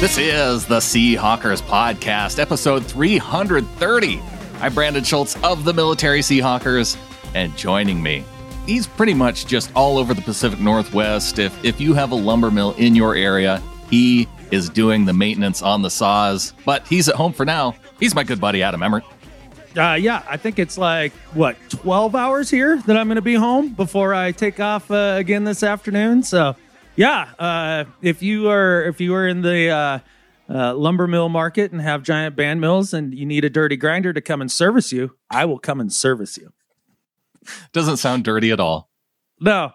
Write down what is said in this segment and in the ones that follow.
This is the Seahawkers Podcast, episode 330. I'm Brandon Schultz of the Military Seahawkers, and joining me, he's pretty much just all over the Pacific Northwest. If you have a lumber mill in your area, he is doing the maintenance on the saws, but he's at home for now. He's my good buddy, Adam Emmert. Yeah, I think it's 12 hours here that I'm going to be home before I take off again this afternoon. So, yeah, if you are in the lumber mill market and have giant band mills and you need a dirty grinder to come and service you, I will come and service you. Doesn't sound dirty at all. No.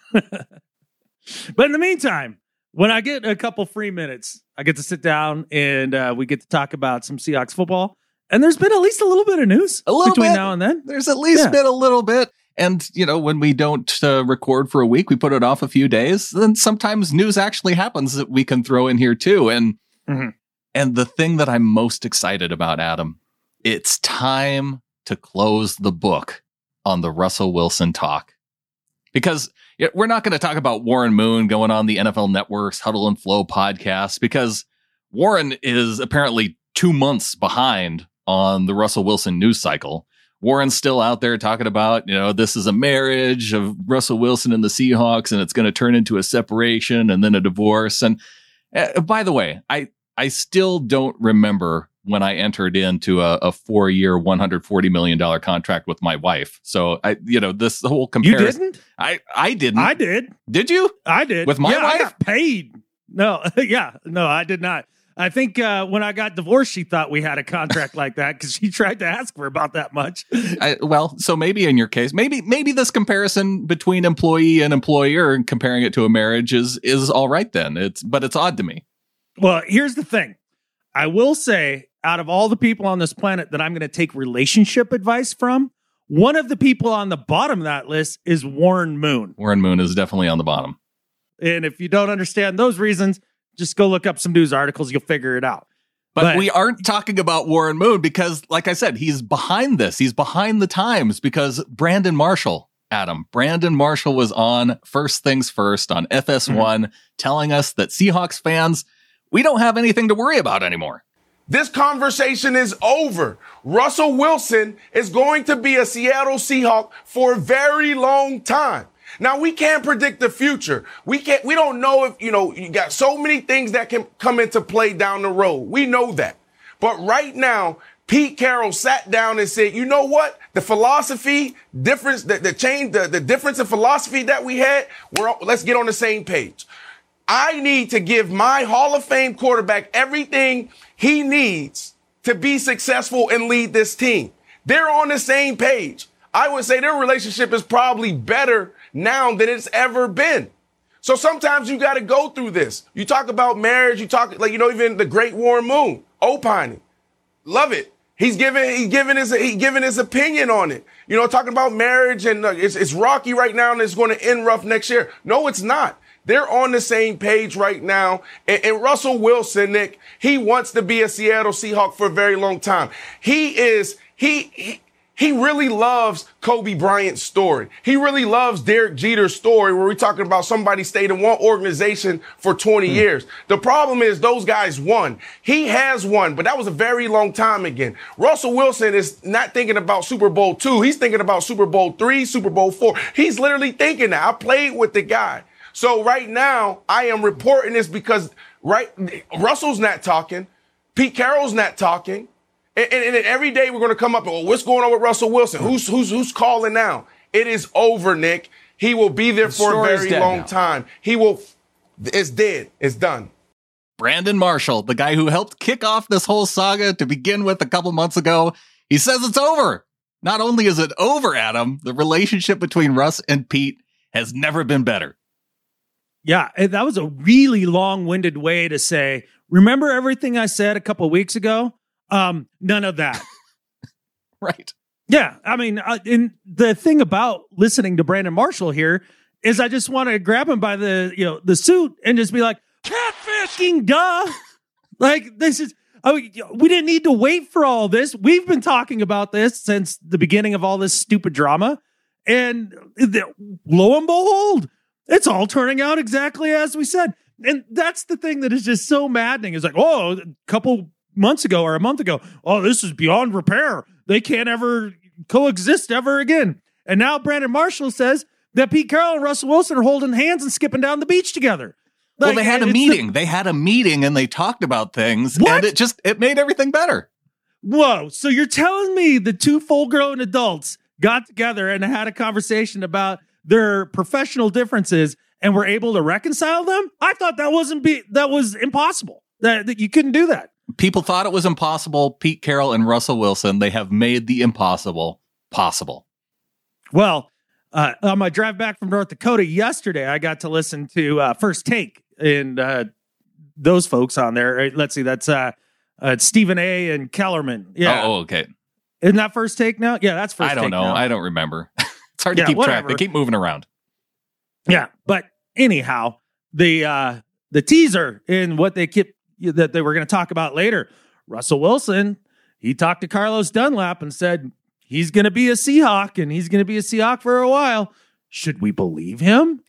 But in the meantime, when I get a couple free minutes, I get to sit down and we get to talk about some Seahawks football. And there's been at least a little bit of news between now and then. There's at least been a little bit. And, when we don't record for a week, we put it off a few days. Then sometimes news actually happens that we can throw in here, too. And the thing that I'm most excited about, Adam, it's time to close the book on the Russell Wilson talk. Because we're not going to talk about Warren Moon going on the NFL Network's Huddle and Flow podcast, because Warren is apparently 2 months behind on the Russell Wilson news cycle. Warren's still out there talking about, this is a marriage of Russell Wilson and the Seahawks, and it's going to turn into a separation and then a divorce. And by the way, I still don't remember when I entered into a 4-year, $140 million contract with my wife. So this whole comparison. You didn't? I didn't. I did. Did you? I did. With my wife? I got paid. No, no, I did not. I think when I got divorced, she thought we had a contract like that because she tried to ask for about that much. So maybe in your case, maybe this comparison between employee and employer and comparing it to a marriage is all right then. But it's odd to me. Well, here's the thing. I will say, out of all the people on this planet that I'm going to take relationship advice from, one of the people on the bottom of that list is Warren Moon. Warren Moon is definitely on the bottom. And if you don't understand those reasons, just go look up some news articles. You'll figure it out. But we aren't talking about Warren Moon because, like I said, he's behind this. He's behind the times because Brandon Marshall was on First Things First on FS1 telling us that Seahawks fans, we don't have anything to worry about anymore. This conversation is over. Russell Wilson is going to be a Seattle Seahawk for a very long time. Now, we can't predict the future. We don't know if, you got so many things that can come into play down the road. We know that. But right now, Pete Carroll sat down and said, you know what? The philosophy difference, the difference in philosophy that we had, let's get on the same page. I need to give my Hall of Fame quarterback everything he needs to be successful and lead this team. They're on the same page. I would say their relationship is probably better now than it's ever been. So sometimes you got to go through this. You talk about marriage. You talk even the great Warren Moon opining. Love it. He's giving his opinion on it. Talking about marriage and it's rocky right now and it's going to end rough next year. No, it's not. They're on the same page right now. And Russell Wilson, Nick, he wants to be a Seattle Seahawk for a very long time. He really loves Kobe Bryant's story. He really loves Derek Jeter's story where we're talking about somebody stayed in one organization for 20 years. The problem is those guys won. He has won, but that was a very long time again. Russell Wilson is not thinking about Super Bowl II. He's thinking about Super Bowl III, Super Bowl IV. He's literally thinking that. I played with the guy. So right now, I am reporting this because Russell's not talking. Pete Carroll's not talking. And every day we're going to come up and, what's going on with Russell Wilson? Who's calling now? It is over, Nick. He will be there for a very long time. It's dead. It's done. Brandon Marshall, the guy who helped kick off this whole saga to begin with a couple months ago, he says it's over. Not only is it over, Adam, the relationship between Russ and Pete has never been better. Yeah, that was a really long-winded way to say, remember everything I said a couple of weeks ago? None of that. Right. Yeah. I mean, and the thing about listening to Brandon Marshall here is I just want to grab him by the suit and just be like, catfishing, duh. Like, this is, we didn't need to wait for all this. We've been talking about this since the beginning of all this stupid drama. And lo and behold, it's all turning out exactly as we said. And that's the thing that is just so maddening. It's like, oh, a couple months ago or a month ago, oh, this is beyond repair. They can't ever coexist ever again. And now Brandon Marshall says that Pete Carroll and Russell Wilson are holding hands and skipping down the beach together. Well, they had a meeting. They had a meeting and they talked about things. What? And it made everything better. Whoa. So you're telling me the two full-grown adults got together and had a conversation about their professional differences and were able to reconcile them? I thought that was impossible. That you couldn't do that. People thought it was impossible. Pete Carroll and Russell Wilson, they have made the impossible possible. Well, on my drive back from North Dakota yesterday, I got to listen to First Take and those folks on there. Let's see, that's Stephen A. and Kellerman. Yeah. Oh, okay. Isn't that First Take now? Yeah, that's First Take. I don't know. Now. I don't remember. It's hard to keep track. They keep moving around. Yeah, but anyhow, the teaser in what they keep that they were going to talk about later. Russell Wilson, he talked to Carlos Dunlap and said he's going to be a Seahawk and he's going to be a Seahawk for a while. Should we believe him?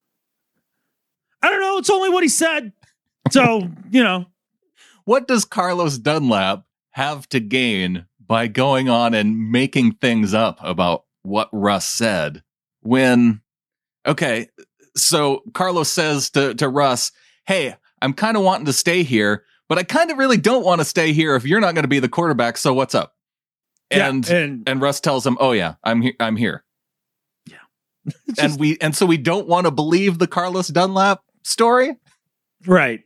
I don't know. It's only what he said. So, What does Carlos Dunlap have to gain by going on and making things up about what Russ said when, okay, so Carlos says to Russ, hey, I'm kind of wanting to stay here, but I kind of really don't want to stay here if you're not going to be the quarterback. So what's up? And Russ tells him, oh yeah, I'm here. Yeah. and so we don't want to believe the Carlos Dunlap story. Right.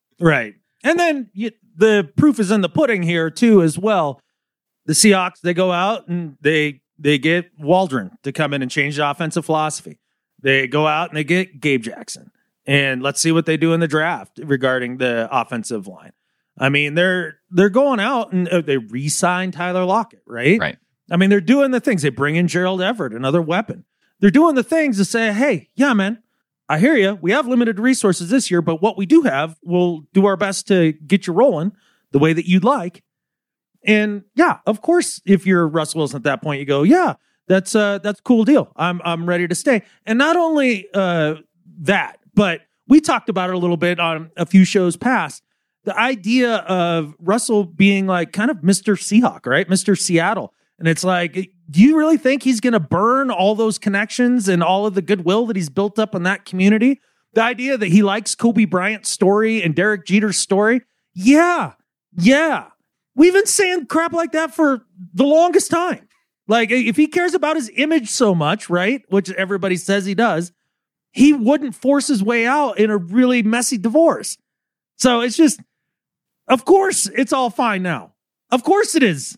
And then the proof is in the pudding here too, as well. The Seahawks, they go out and they get Waldron to come in and change the offensive philosophy. They go out and they get Gabe Jackson. And let's see what they do in the draft regarding the offensive line. I mean, they're going out and they re-sign Tyler Lockett, right? Right. I mean, they're doing the things. They bring in Gerald Everett, another weapon. They're doing the things to say, hey, yeah, man, I hear you. We have limited resources this year, but what we do have, we'll do our best to get you rolling the way that you'd like. And yeah, of course, if you're Russell Wilson at that point, you go, yeah, that's a cool deal. I'm ready to stay. And not only that, but we talked about it a little bit on a few shows past. The idea of Russell being like kind of Mr. Seahawk, right? Mr. Seattle. And it's like, do you really think he's going to burn all those connections and all of the goodwill that he's built up in that community? The idea that he likes Kobe Bryant's story and Derek Jeter's story. Yeah. We've been saying crap like that for the longest time. Like, if he cares about his image so much, right, which everybody says he does, he wouldn't force his way out in a really messy divorce. So it's just, of course, it's all fine now. Of course it is.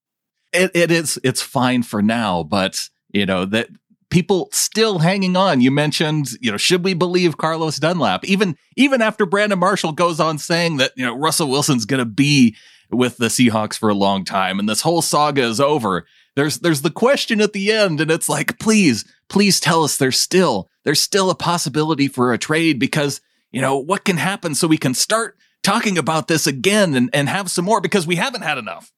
It is. It's fine for now, but that people still hanging on. You mentioned, should we believe Carlos Dunlap? Even after Brandon Marshall goes on saying that, Russell Wilson's going to be with the Seahawks for a long time and this whole saga is over. There's the question at the end, and it's like, please tell us there's still a possibility for a trade, because what can happen so we can start talking about this again and have some more, because we haven't had enough.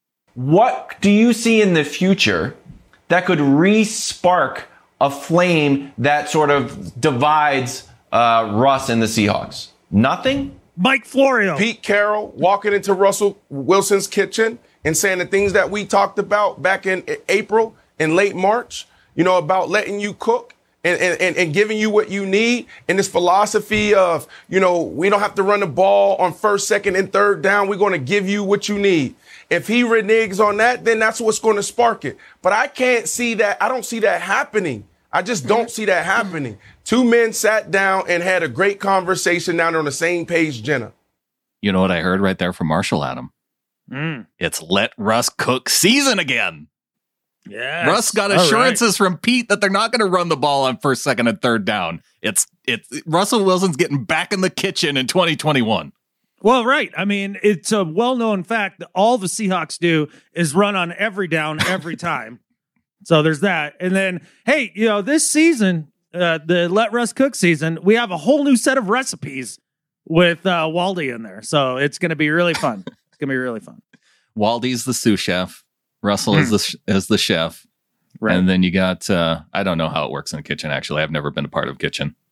What do you see in the future that could re-spark a flame that sort of divides Russ and the Seahawks? Nothing? Mike Florio. Pete Carroll walking into Russell Wilson's kitchen and saying the things that we talked about back in April and late March, about letting you cook and giving you what you need. And this philosophy of, we don't have to run the ball on first, second, and third down. We're going to give you what you need. If he reneges on that, then that's what's going to spark it. But I can't see that. I don't see that happening. I just don't see that happening. Two men sat down and had a great conversation. Now they're on the same page, Jenna. You know what I heard right there from Marshall, Adam? It's let Russ cook season again. Yeah, Russ got assurances from Pete that they're not going to run the ball on first, second, and third down. It's Russell Wilson's getting back in the kitchen in 2021. Well, right. I mean, it's a well-known fact that all the Seahawks do is run on every down every time. So there's that. And then, hey, this season, the Let Russ Cook season, we have a whole new set of recipes with Waldy in there. So it's going to be really fun. It's going to be really fun. Waldy's the sous chef. Russell is the chef. Right. And then you got, I don't know how it works in the kitchen, actually. I've never been a part of kitchen.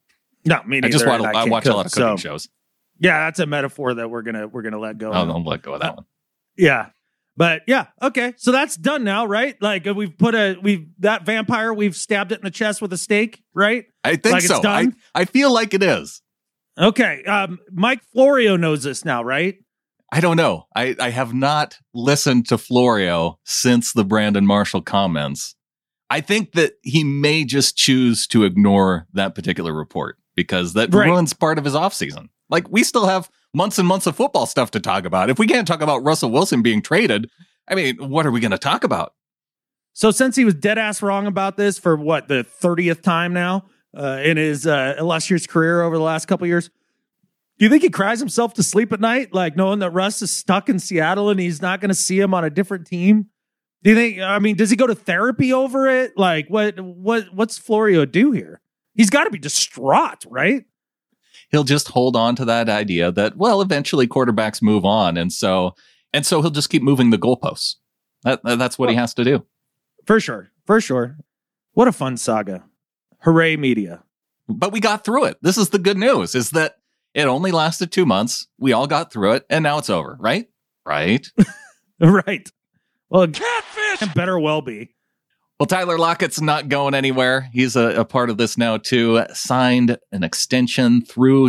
No, me neither. I just and I can't watch cook, a lot of cooking shows. Yeah, that's a metaphor that we're gonna let go. I'll let go of that one. Yeah. But yeah, okay. So that's done now, right? Like that vampire, we've stabbed it in the chest with a stake, right? I think like so. It's done? I feel like it is. Okay. Mike Florio knows this now, right? I don't know. I have not listened to Florio since the Brandon Marshall comments. I think that he may just choose to ignore that particular report because that ruins part of his offseason. Like, we still have months and months of football stuff to talk about. If we can't talk about Russell Wilson being traded, I mean, what are we going to talk about? So since he was dead ass wrong about this for the 30th time now in his illustrious career over the last couple of years, do you think he cries himself to sleep at night, like knowing that Russ is stuck in Seattle and he's not going to see him on a different team? Do you think, I mean, does he go to therapy over it? Like, what's Florio do here? He's got to be distraught, right? He'll just hold on to that idea that, well, eventually quarterbacks move on. And so he'll just keep moving the goalposts. That's what he has to do. For sure. What a fun saga. Hooray, media. But we got through it. This is the good news, is that it only lasted 2 months. We all got through it, and now it's over, right? Right. Right. Well, catfish better well be. Well, Tyler Lockett's not going anywhere. He's a part of this now, too. Signed an extension through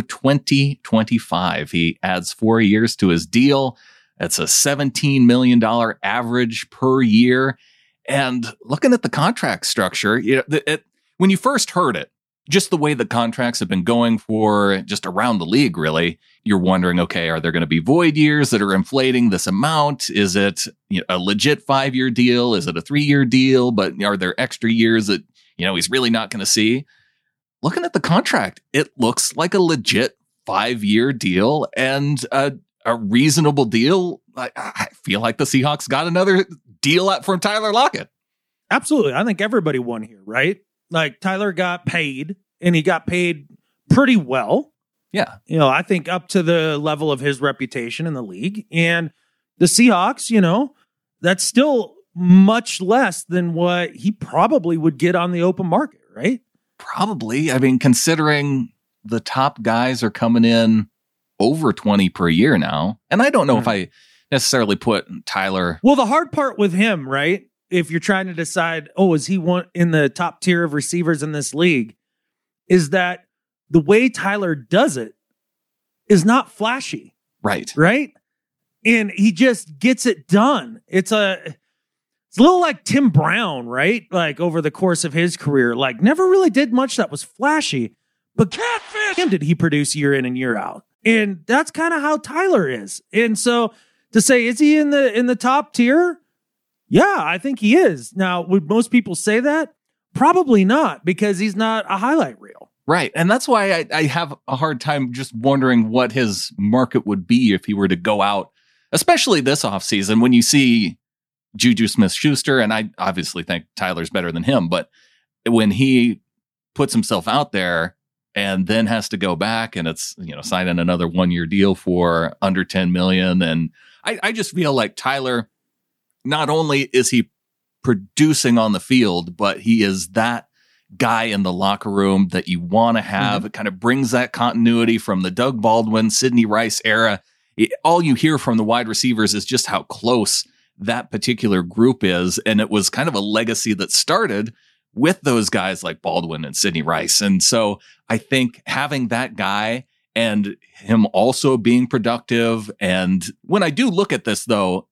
2025. He adds 4 years to his deal. That's a $17 million average per year. And looking at the contract structure, when you first heard it, just the way the contracts have been going for just around the league, really, you're wondering, okay, are there going to be void years that are inflating this amount? Is it a legit 5-year deal? Is it a 3-year deal? But are there extra years that, he's really not going to see? Looking at the contract, it looks like a legit 5-year deal and a reasonable deal. I feel like the Seahawks got another deal from Tyler Lockett. Absolutely. I think everybody won here, right? Like, Tyler got paid, and he got paid pretty well. Yeah. I think up to the level of his reputation in the league. And the Seahawks, that's still much less than what he probably would get on the open market, right? Probably. I mean, considering the top guys are coming in over 20 per year now. And I don't know if I necessarily put Tyler. Well, the hard part with him, right? If you're trying to decide, is he one in the top tier of receivers in this league, is that the way Tyler does it is not flashy. Right. Right. And he just gets it done. It's a little like Tim Brown, right? Like over the course of his career, like never really did much that was flashy, but catfish did he produce year in and year out. And that's kind of how Tyler is. And so to say, is he in the top tier? Yeah, I think he is. Now, would most people say that? Probably not, because he's not a highlight reel. Right. And that's why I have a hard time just wondering what his market would be if he were to go out, especially this offseason when you see Juju Smith-Schuster, and I obviously think Tyler's better than him, but when he puts himself out there and then has to go back and it's, signing another 1-year deal for under $10 million. And I just feel like Tyler, not only is he producing on the field, but he is that guy in the locker room that you want to have. It kind of brings that continuity from the Doug Baldwin, Sidney Rice era. All you hear from the wide receivers is just how close that particular group is. And it was kind of a legacy that started with those guys like Baldwin and Sidney Rice. And so I think having that guy and him also being productive. And when I do look at this, though,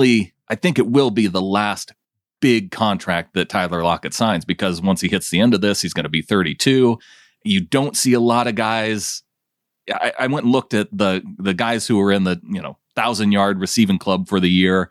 I think it will be the last big contract that Tyler Lockett signs, because once he hits the end of this, he's going to be 32. You don't see a lot of guys. I went and looked at the guys who were in the 1,000-yard receiving club for the year.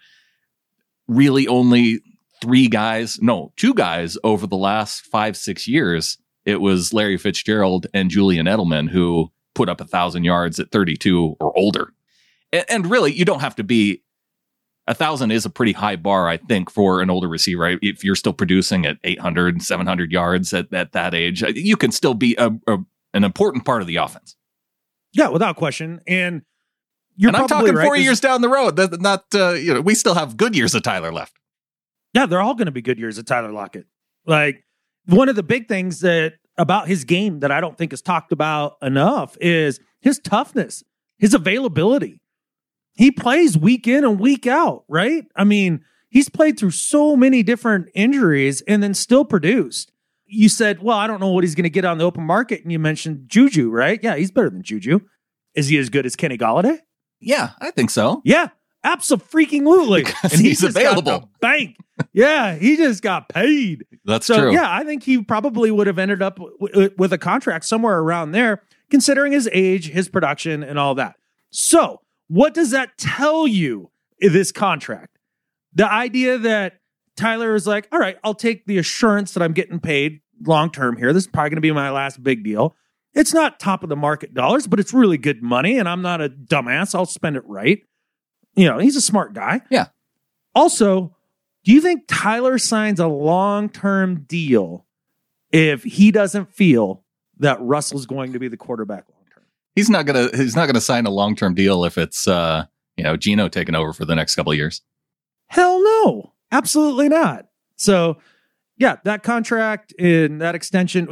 Really only 2 guys over the last 5-6 years. It was Larry Fitzgerald and Julian Edelman who put up 1,000 yards at 32 or older. And really, you don't have to be. 1,000 is a pretty high bar, I think, for an older receiver. If you're still producing at 800, 700 yards at that age, you can still be an important part of the offense. Yeah, without question. And I'm talking right, 4 years down the road. Not we still have good years of Tyler left. Yeah, they're all going to be good years of Tyler Lockett. Like, one of the big things that about his game that I don't think is talked about enough is his toughness, his availability. He plays week in and week out, right? I mean, he's played through so many different injuries and then still produced. You said, well, I don't know what he's going to get on the open market. And you mentioned Juju, right? Yeah, he's better than Juju. Is he as good as Kenny Golladay? Yeah, I think so. Yeah, absolutely. Because and he's available. Got the bank. Yeah, he just got paid. That's true. Yeah, I think he probably would have ended up with a contract somewhere around there, considering his age, his production, and all that. So what does that tell you, this contract? The idea that Tyler is like, all right, I'll take the assurance that I'm getting paid long-term here. This is probably going to be my last big deal. It's not top of the market dollars, but it's really good money, and I'm not a dumbass. I'll spend it right. You know, he's a smart guy. Yeah. Also, do you think Tyler signs a long-term deal if he doesn't feel that Russell's going to be the quarterback long-term? He's not gonna sign a long-term deal if it's Geno taking over for the next couple of years. Hell no. Absolutely not. So, yeah, that contract and that extension,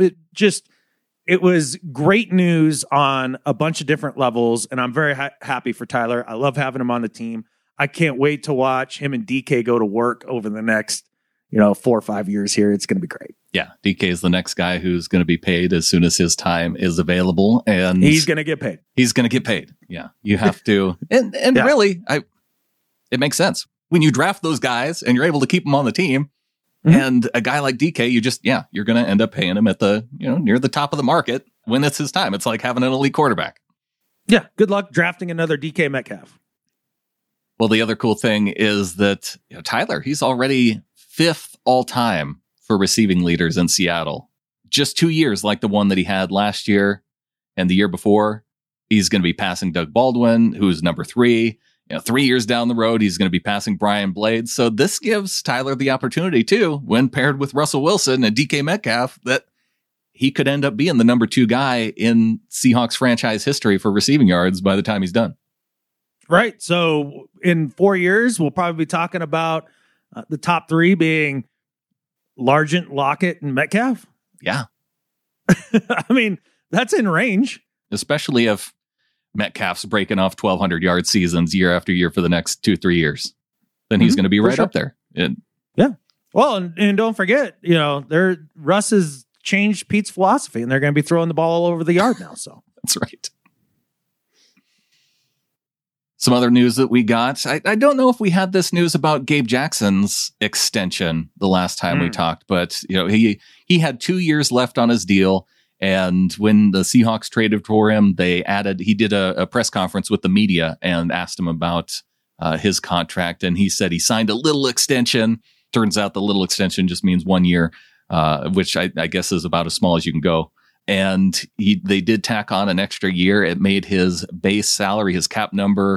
it was great news on a bunch of different levels, and I'm very happy for Tyler. I love having him on the team. I can't wait to watch him and DK go to work over the next, 4 or 5 years here. It's going to be great. Yeah, DK is the next guy who's going to be paid as soon as his time is available, and he's going to get paid. He's going to get paid. Yeah, you have to, and yeah. Really, it makes sense when you draft those guys and you're able to keep them on the team. Mm-hmm. And a guy like DK, you're going to end up paying him at the, near the top of the market when it's his time. It's like having an elite quarterback. Yeah. Good luck drafting another DK Metcalf. Well, the other cool thing is that Tyler, he's already 5th all time for receiving leaders in Seattle. Just 2 years like the one that he had last year and the year before. He's going to be passing Doug Baldwin, who's number 3. 3 years down the road, he's going to be passing Brian Blades. So this gives Tyler the opportunity, too, when paired with Russell Wilson and DK Metcalf, that he could end up being the number 2 guy in Seahawks franchise history for receiving yards by the time he's done. Right. So in 4 years, we'll probably be talking about the top 3 being Largent, Lockett, and Metcalf. Yeah. I mean, that's in range. Especially if Metcalf's breaking off 1,200-yard seasons year after year for the next 2-3 years. Then he's going to be right up there. Yeah. Well, and don't forget, Russ has changed Pete's philosophy, and they're going to be throwing the ball all over the yard now. So that's right. Some other news that we got. I don't know if we had this news about Gabe Jackson's extension the last time we talked, but he had 2 years left on his deal. And when the Seahawks traded for him, he did a press conference with the media and asked him about his contract. And he said he signed a little extension. Turns out the little extension just means 1 year, which I guess is about as small as you can go. And they did tack on an extra year. It made his base salary, his cap number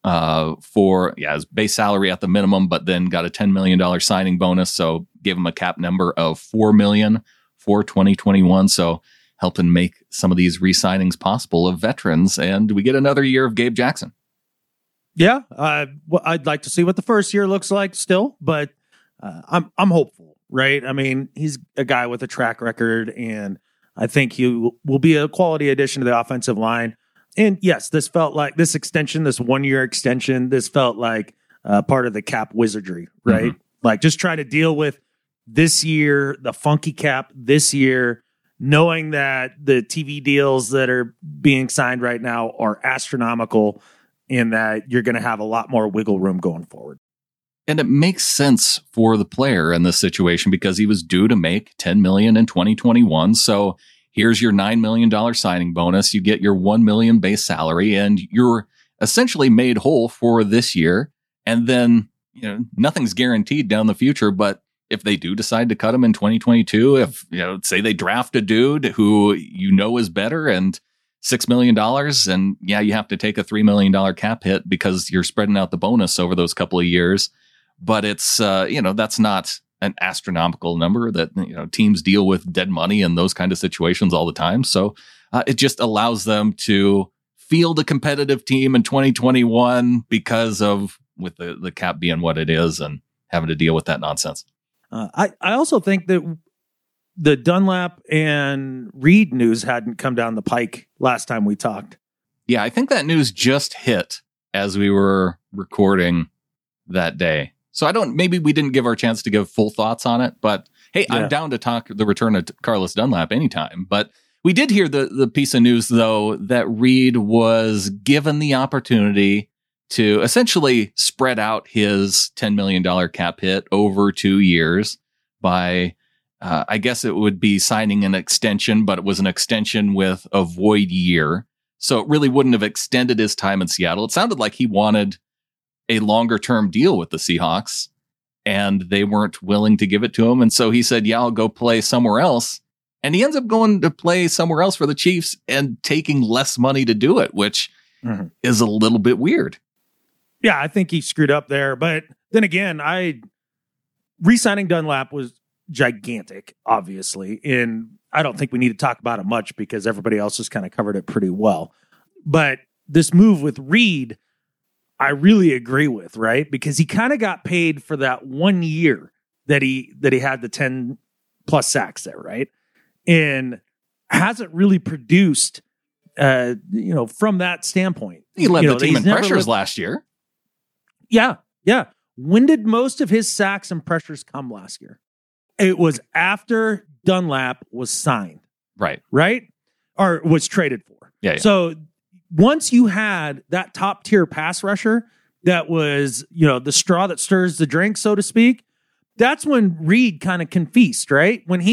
his base salary at the minimum, but then got a $10 million signing bonus. So gave him a cap number of $4 million for 2021. So helping make some of these re-signings possible of veterans. And we get another year of Gabe Jackson. Yeah. I'd like to see what the first year looks like still, but I'm hopeful, right? I mean, he's a guy with a track record, and I think he will be a quality addition to the offensive line. And yes, this felt like this extension, this 1 year extension, this felt like part of the cap wizardry, right? Mm-hmm. Like just trying to deal with this year, the funky cap this year, knowing that the TV deals that are being signed right now are astronomical and that you're going to have a lot more wiggle room going forward. And it makes sense for the player in this situation because he was due to make $10 million in 2021. So here's your $9 million signing bonus. You get your $1 million base salary, and you're essentially made whole for this year. And then, nothing's guaranteed down the future, but if they do decide to cut him in 2022, if, say they draft a dude who is better and $6 million, and you have to take a $3 million cap hit because you're spreading out the bonus over those couple of years. But it's, that's not an astronomical number that, teams deal with dead money in those kind of situations all the time. So it just allows them to field a competitive team in 2021 because of with the cap being what it is and having to deal with that nonsense. I also think that the Dunlap and Reed news hadn't come down the pike last time we talked. Yeah, I think that news just hit as we were recording that day. So maybe we didn't give our chance to give full thoughts on it, but hey, yeah. I'm down to talk the return of Carlos Dunlap anytime. But we did hear the piece of news, though, that Reed was given the opportunity to essentially spread out his $10 million cap hit over 2 years by, I guess it would be signing an extension, but it was an extension with a void year. So it really wouldn't have extended his time in Seattle. It sounded like he wanted a longer term deal with the Seahawks, and they weren't willing to give it to him. And so he said, yeah, I'll go play somewhere else. And he ends up going to play somewhere else for the Chiefs and taking less money to do it, which is a little bit weird. Yeah, I think he screwed up there. But then again, re-signing Dunlap was gigantic, obviously. And I don't think we need to talk about it much because everybody else has kind of covered it pretty well. But this move with Reed, I really agree with, right? Because he kind of got paid for that 1 year that he had the 10 plus sacks there, right? And hasn't really produced, from that standpoint. He led the team in pressures last year. Yeah. When did most of his sacks and pressures come last year? It was after Dunlap was signed. Right? Or was traded for. Yeah. So once you had that top tier pass rusher that was, the straw that stirs the drink, so to speak, that's when Reed kind of can feast, right? When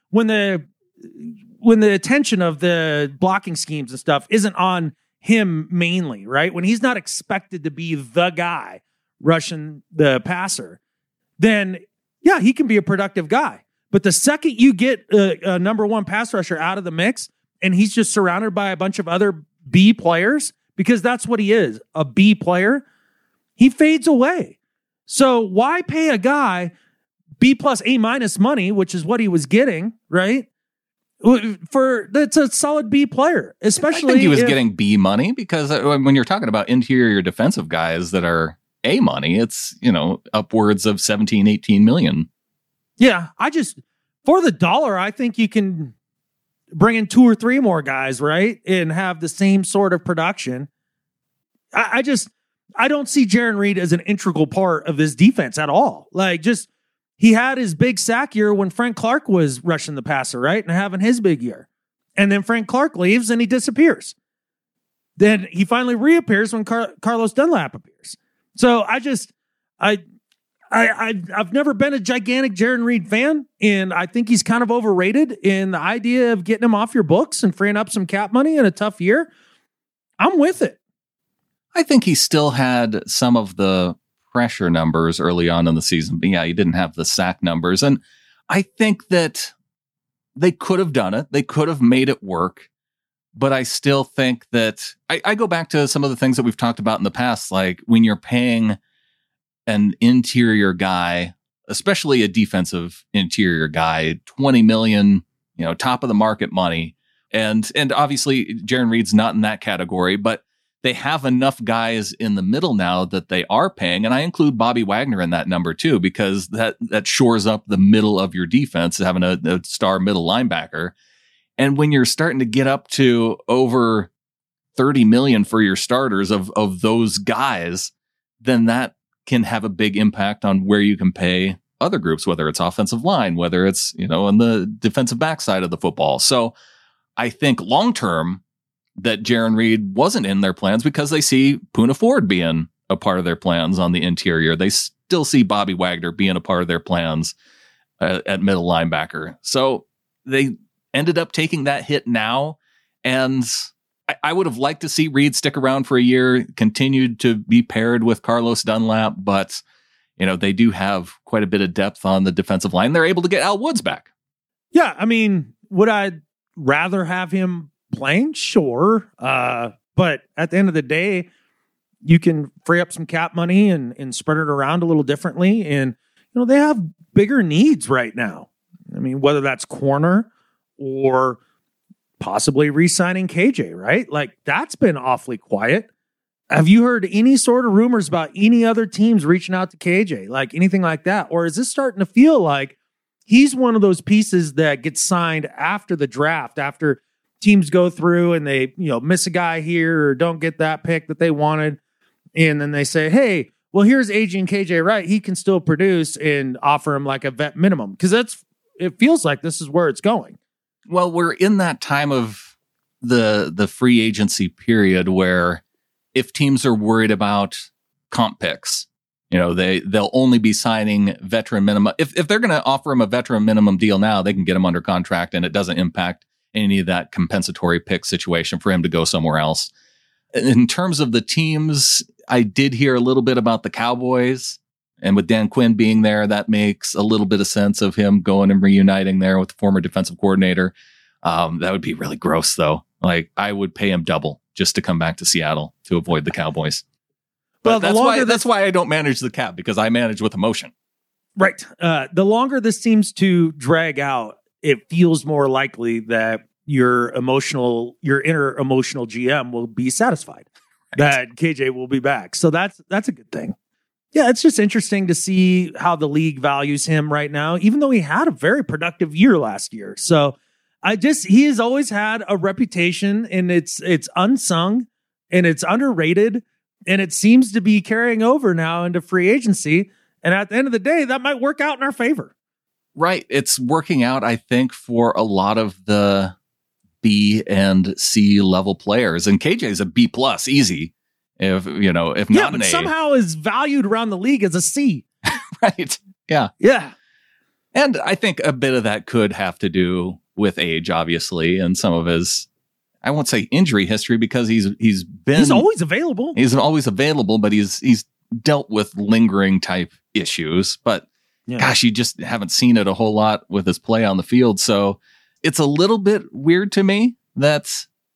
the attention of the blocking schemes and stuff isn't on him mainly, right? When he's not expected to be the guy rushing the passer, then yeah, he can be a productive guy. But the second you get a number one pass rusher out of the mix and he's just surrounded by a bunch of other B players, because that's what he is, a B player, he fades away. So why pay a guy B plus A minus money, which is what he was getting, right? That's a solid B player, especially. I think he was getting B money because when you're talking about interior defensive guys that are A money, it's, upwards of 17, 18 million. Yeah. For the dollar, I think you can bring in 2 or 3 more guys, right? And have the same sort of production. I don't see Jarran Reed as an integral part of this defense at all. He had his big sack year when Frank Clark was rushing the passer, right? And having his big year. And then Frank Clark leaves and he disappears. Then he finally reappears when Carlos Dunlap appears. So I've never been a gigantic Jarran Reed fan, and I think he's kind of overrated. In the idea of getting him off your books and freeing up some cap money in a tough year, I'm with it. I think he still had some of the pressure numbers early on in the season, but yeah, he didn't have the sack numbers. And I think that they could have done it. They could have made it work. But I still think that I go back to some of the things that we've talked about in the past, like when you're paying an interior guy, especially a defensive interior guy, $20 million, top of the market money. And obviously Jarran Reed's not in that category, but they have enough guys in the middle now that they are paying. And I include Bobby Wagner in that number too, because that shores up the middle of your defense, having a star middle linebacker. And when you're starting to get up to over 30 million for your starters of those guys, then that can have a big impact on where you can pay other groups, whether it's offensive line, whether it's, on the defensive back side of the football. So I think long-term that Jarran Reed wasn't in their plans because they see Poona Ford being a part of their plans on the interior. They still see Bobby Wagner being a part of their plans at middle linebacker. So they ended up taking that hit now. And I would have liked to see Reed stick around for a year, continued to be paired with Carlos Dunlap, but they do have quite a bit of depth on the defensive line. They're able to get Al Woods back. Yeah, I mean, would I rather have him playing? Sure. But at the end of the day, you can free up some cap money and spread it around a little differently. And, they have bigger needs right now. I mean, whether that's corner or possibly re-signing KJ, right? That's been awfully quiet. Have you heard any sort of rumors about any other teams reaching out to KJ? Anything like that? Or is this starting to feel like he's one of those pieces that gets signed after the draft, after teams go through and they, miss a guy here or don't get that pick that they wanted. And then they say, hey, well, here's Adrian KJ Wright. He can still produce, and offer him like a vet minimum. Because it feels like this is where it's going. Well, we're in that time of the free agency period where if teams are worried about comp picks, they'll only be signing veteran minimum. If they're going to offer him a veteran minimum deal now, they can get him under contract and it doesn't impact any of that compensatory pick situation for him to go somewhere else. In terms of the teams, I did hear a little bit about the Cowboys, and with Dan Quinn being there, that makes a little bit of sense of him going and reuniting there with the former defensive coordinator. That would be really gross though. Like, I would pay him double just to come back to Seattle to avoid the Cowboys. But that's why I don't manage the cap, because I manage with emotion. Right. The longer this seems to drag out, it feels more likely that your inner emotional GM will be satisfied that KJ will be back. So that's a good thing. Yeah, it's just interesting to see how the league values him right now, even though he had a very productive year last year. So he has always had a reputation, and it's unsung and it's underrated, and it seems to be carrying over now into free agency. And at the end of the day, that might work out in our favor. Right. It's working out, I think, for a lot of the B and C level players. And KJ is a B plus, easy. If not an A. Somehow is valued around the league as a C. Right. Yeah. Yeah. And I think a bit of that could have to do with age, obviously, and some of his, I won't say injury history, because he's always available. He's always available, but he's dealt with lingering type issues. But gosh, you just haven't seen it a whole lot with his play on the field. So it's a little bit weird to me that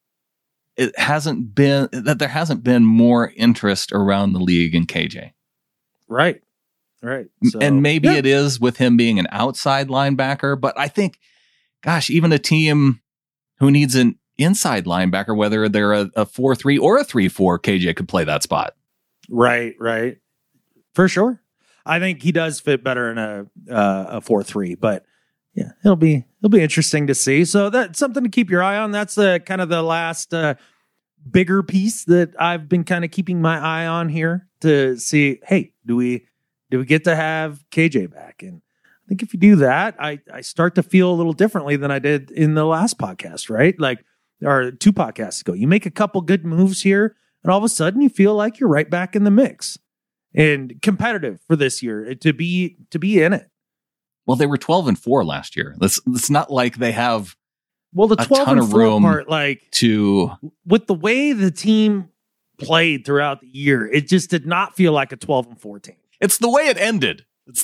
there hasn't been more interest around the league in KJ. Right. Right. So, and maybe it is with him being an outside linebacker, but I think, gosh, even a team who needs an inside linebacker, whether they're a 4-3 or a 3-4, KJ could play that spot. Right. Right. For sure. I think he does fit better in a 4-3, but yeah, it'll be interesting to see. So that's something to keep your eye on. That's kind of the last bigger piece that I've been kind of keeping my eye on here to see, hey, do we get to have KJ back? And I think if you do that, I start to feel a little differently than I did in the last podcast, right? Like, or 2 podcasts ago. You make a couple good moves here, and all of a sudden you feel like you're right back in the mix and competitive for this year to be in it. Well, they were 12-4 last year. It's not like they have the 12-4 part, like, to with the way the team played throughout the year, it just did not feel like a 12-4 team. It's the way it ended.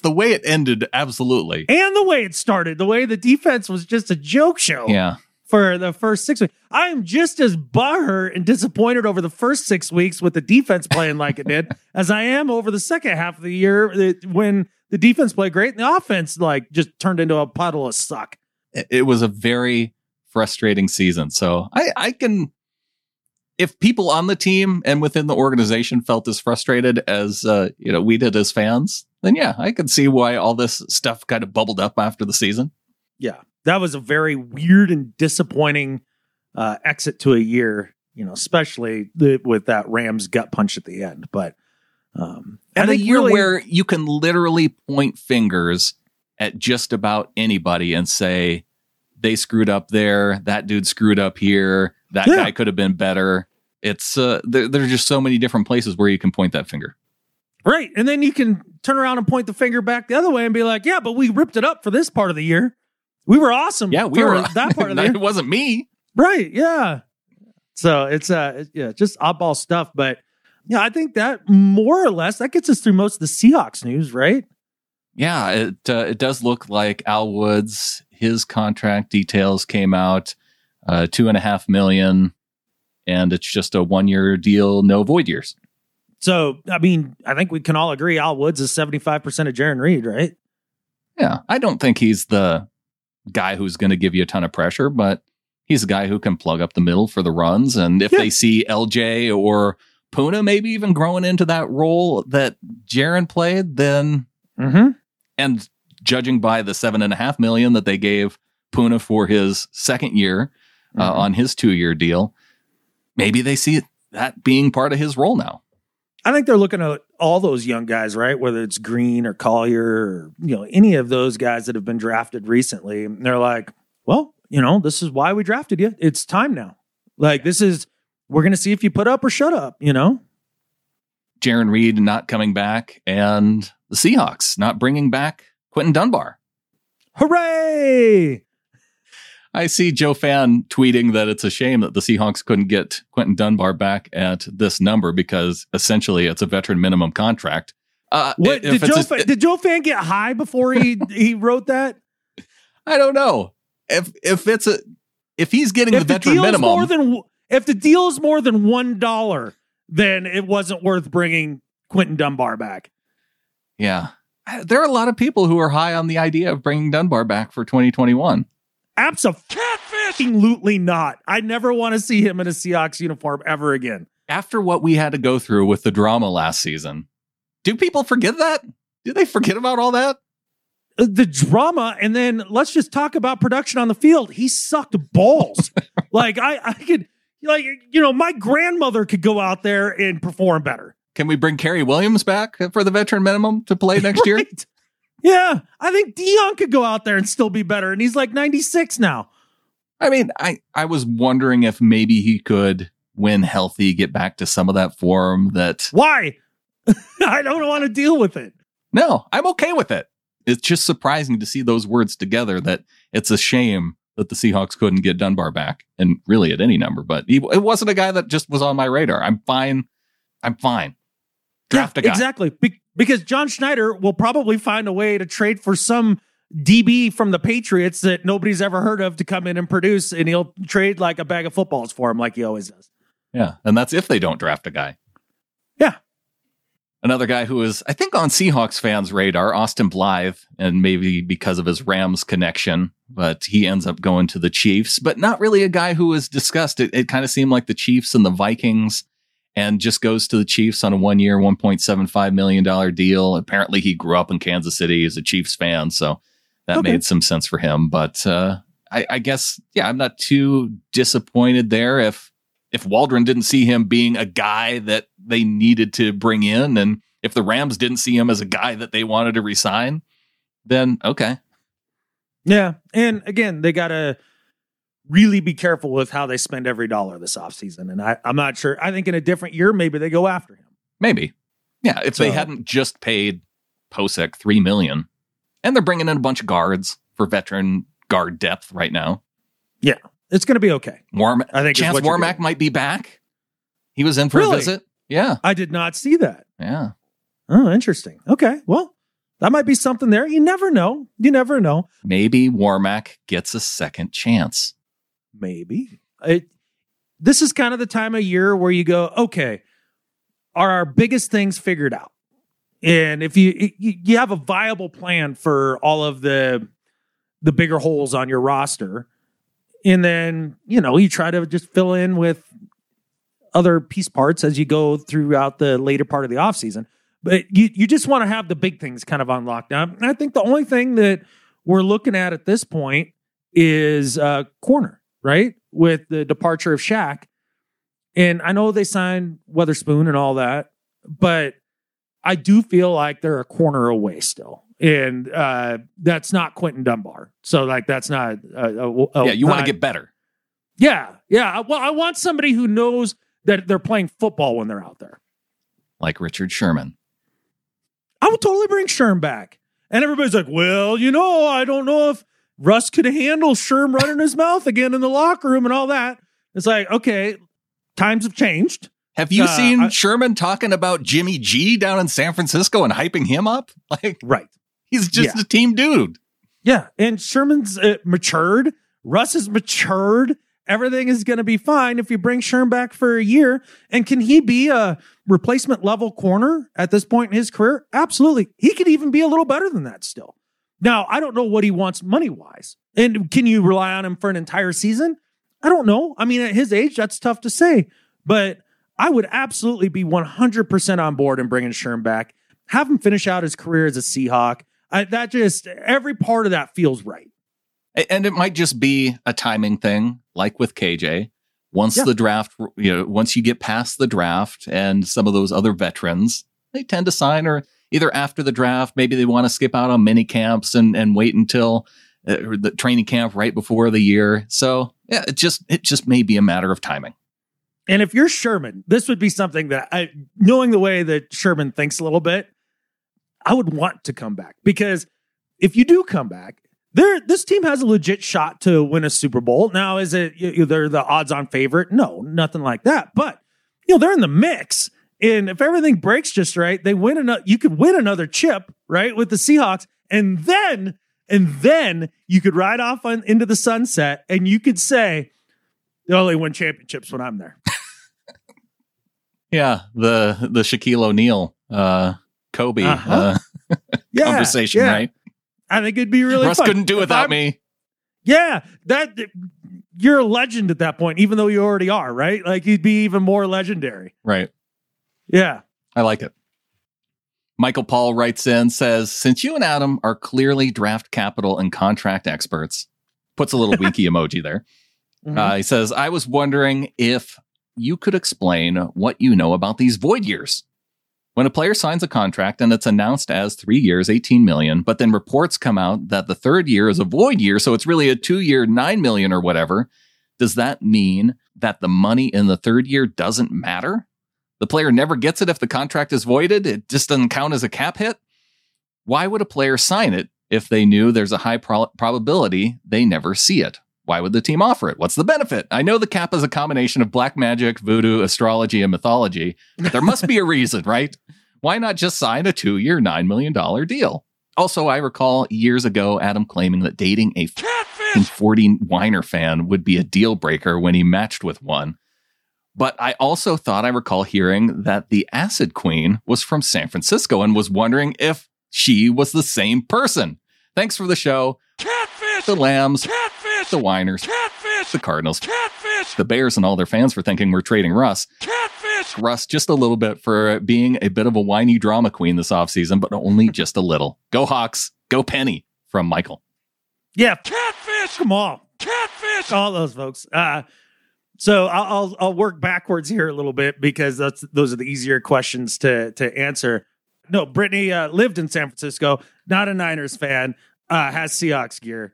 Absolutely. And the way it started, the way the defense was just a joke show. Yeah. For the first 6 weeks. I am just as butthurt and disappointed over the first 6 weeks with the defense playing like it did as I am over the second half of the year when the defense played great and the offense just turned into a puddle of suck. It was a very frustrating season. So I can, if people on the team and within the organization felt as frustrated as we did as fans, then yeah, I can see why all this stuff kind of bubbled up after the season. Yeah. That was a very weird and disappointing exit to a year, especially with that Rams gut punch at the end. But and a year where you can literally point fingers at just about anybody and say they screwed up there, that dude screwed up here, that guy could have been better. It's there are just so many different places where you can point that finger. Right, and then you can turn around and point the finger back the other way and be like, "Yeah, but we ripped it up for this part of the year." We were awesome. Yeah, we were that part of the year. It wasn't me. Right. Yeah. So it's just oddball stuff. But yeah, I think that more or less that gets us through most of the Seahawks news, right? Yeah, it does look like Al Woods, his contract details came out, $2.5 million, and it's just a 1-year deal, no void years. So, I mean, I think we can all agree Al Woods is 75% of Jarran Reed, right? Yeah, I don't think he's the guy who's going to give you a ton of pressure, but he's a guy who can plug up the middle for the runs. And if they see LJ or Puna maybe even growing into that role that Jarran played, then and judging by the $7.5 million that they gave Puna for his second year on his 2-year deal, maybe they see that being part of his role now. I think they're looking at all those young guys, right? Whether it's Green or Collier or, any of those guys that have been drafted recently. And they're like, well, this is why we drafted you. It's time now. Like, we're going to see if you put up or shut up, Jarran Reed not coming back, and the Seahawks not bringing back Quinton Dunbar. Hooray! I see Joe Fan tweeting that it's a shame that the Seahawks couldn't get Quinton Dunbar back at this number because essentially it's a veteran minimum contract. What did Joe Fan get high before he wrote that? I don't know. If he's getting the veteran minimum, if the deal is more than $1, then it wasn't worth bringing Quinton Dunbar back. Yeah, there are a lot of people who are high on the idea of bringing Dunbar back for 2021. Absolutely not. I never want to see him in a Seahawks uniform ever again. After what we had to go through with the drama last season, do people forget that? Do they forget about all that? The drama, and then let's just talk about production on the field. He sucked balls. Like, I could, my grandmother could go out there and perform better. Can we bring Kerry Williams back for the veteran minimum to play next year? Yeah, I think Dion could go out there and still be better, and he's like 96 now. I mean, I was wondering if maybe he could, when healthy, get back to some of that form that... Why? I don't want to deal with it. No, I'm okay with it. It's just surprising to see those words together, that it's a shame that the Seahawks couldn't get Dunbar back, and really at any number, but it wasn't a guy that just was on my radar. I'm fine. Draft a guy. Exactly. Because John Schneider will probably find a way to trade for some DB from the Patriots that nobody's ever heard of to come in and produce, and he'll trade like a bag of footballs for him like he always does. Yeah, and that's if they don't draft a guy. Yeah. Another guy who is, I think, on Seahawks fans' radar, Austin Blythe, and maybe because of his Rams connection, but he ends up going to the Chiefs, but not really a guy who was discussed. It kind of seemed like the Chiefs and the Vikings, and just goes to the Chiefs on a 1-year, $1.75 million deal. Apparently he grew up in Kansas City. He's a Chiefs fan, so that made some sense for him. But I guess, I'm not too disappointed there if Waldron didn't see him being a guy that they needed to bring in, and if the Rams didn't see him as a guy that they wanted to re-sign, then okay. Yeah, and again, they got to really be careful with how they spend every dollar this offseason. And I'm not sure. I think in a different year, maybe they go after him. Maybe. Yeah, if they hadn't just paid Posek $3 million, and they're bringing in a bunch of guards for veteran guard depth right now. Yeah, it's going to be okay. I think Chance Warmack might be back. He was in for a visit. Yeah. I did not see that. Yeah. Oh, interesting. Okay, well, that might be something there. You never know. Maybe Warmack gets a second chance. Maybe. This is kind of the time of year where you go, okay, are our biggest things figured out? And if you have a viable plan for all of the bigger holes on your roster, and then, you try to just fill in with other piece parts as you go throughout the later part of the offseason. But you just want to have the big things kind of on lockdown. And I think the only thing that we're looking at this point is corner, right? With the departure of Shaq. And I know they signed Weatherspoon and all that, but I do feel like they're a corner away still. And that's not Quinton Dunbar. So, that's not... you want to get better. Yeah. Well, I want somebody who knows that they're playing football when they're out there. Like Richard Sherman. I would totally bring Sherm back. And everybody's like, well, I don't know if Russ could handle Sherm running his mouth again in the locker room and all that. It's like, okay, times have changed. Have you seen Sherman talking about Jimmy G down in San Francisco and hyping him up? Right. He's just a team dude. Yeah. And Sherman's matured. Russ is matured. Everything is going to be fine if you bring Sherm back for a year. And can he be a replacement level corner at this point in his career? Absolutely. He could even be a little better than that still. Now, I don't know what he wants money-wise. And can you rely on him for an entire season? I don't know. I mean, at his age, that's tough to say. But I would absolutely be 100% on board in bringing Sherm back. Have him finish out his career as a Seahawk. That just, every part of that feels right. And it might just be a timing thing, like with KJ. Once the draft, once you get past the draft and some of those other veterans, they tend to sign, or either after the draft, maybe they want to skip out on mini camps and wait until the training camp right before the year. So yeah, it just may be a matter of timing. And if you're Sherman, this would be something that knowing the way that Sherman thinks a little bit, I would want to come back, because if you do come back, this team has a legit shot to win a Super Bowl. Now, is it they're the odds-on favorite? No, nothing like that. But they're in the mix, and if everything breaks just right, they win another. You could win another chip, right, with the Seahawks, and then you could ride off into the sunset, and you could say they only win championships when I'm there. Yeah, the Shaquille O'Neal, Kobe conversation, right? I think it'd be really Russ fun. Couldn't do without me. Yeah, you're a legend at that point, even though you already are, right? Like, you'd be even more legendary. Right. Yeah. I like it. Michael Paul writes in, says, since you and Adam are clearly draft capital and contract experts, puts a little winky emoji there. Mm-hmm. He says, I was wondering if you could explain what you know about these void years. When a player signs a contract and it's announced as 3 years, $18 million, but then reports come out that the third year is a void year, so it's really a 2-year, $9 million or whatever, does that mean that the money in the third year doesn't matter? The player never gets it if the contract is voided? It just doesn't count as a cap hit? Why would a player sign it if they knew there's a high probability they never see it? Why would the team offer it? What's the benefit? I know the cap is a combination of black magic, voodoo, astrology, and mythology, but there must be a reason, right? Why not just sign a 2-year, $9 million deal? Also, I recall years ago, Adam claiming that dating a 40 Weiner fan would be a deal breaker when he matched with one. But I also thought I recall hearing that the Acid Queen was from San Francisco and was wondering if she was the same person. Thanks for the show. Catfish! The Lambs. Catfish! The Weiners. Catfish! The Cardinals. Catfish! The Bears and all their fans for thinking we're trading Russ. Catfish! Russ just a little bit for being a bit of a whiny drama queen this offseason, but only just a little. Go Hawks. Go Penny. From Michael. Yeah. Catfish! Come on. Catfish! All those folks. So I'll work backwards here a little bit, because those are the easier questions to answer. No, Brittany lived in San Francisco, not a Niners fan, has Seahawks gear.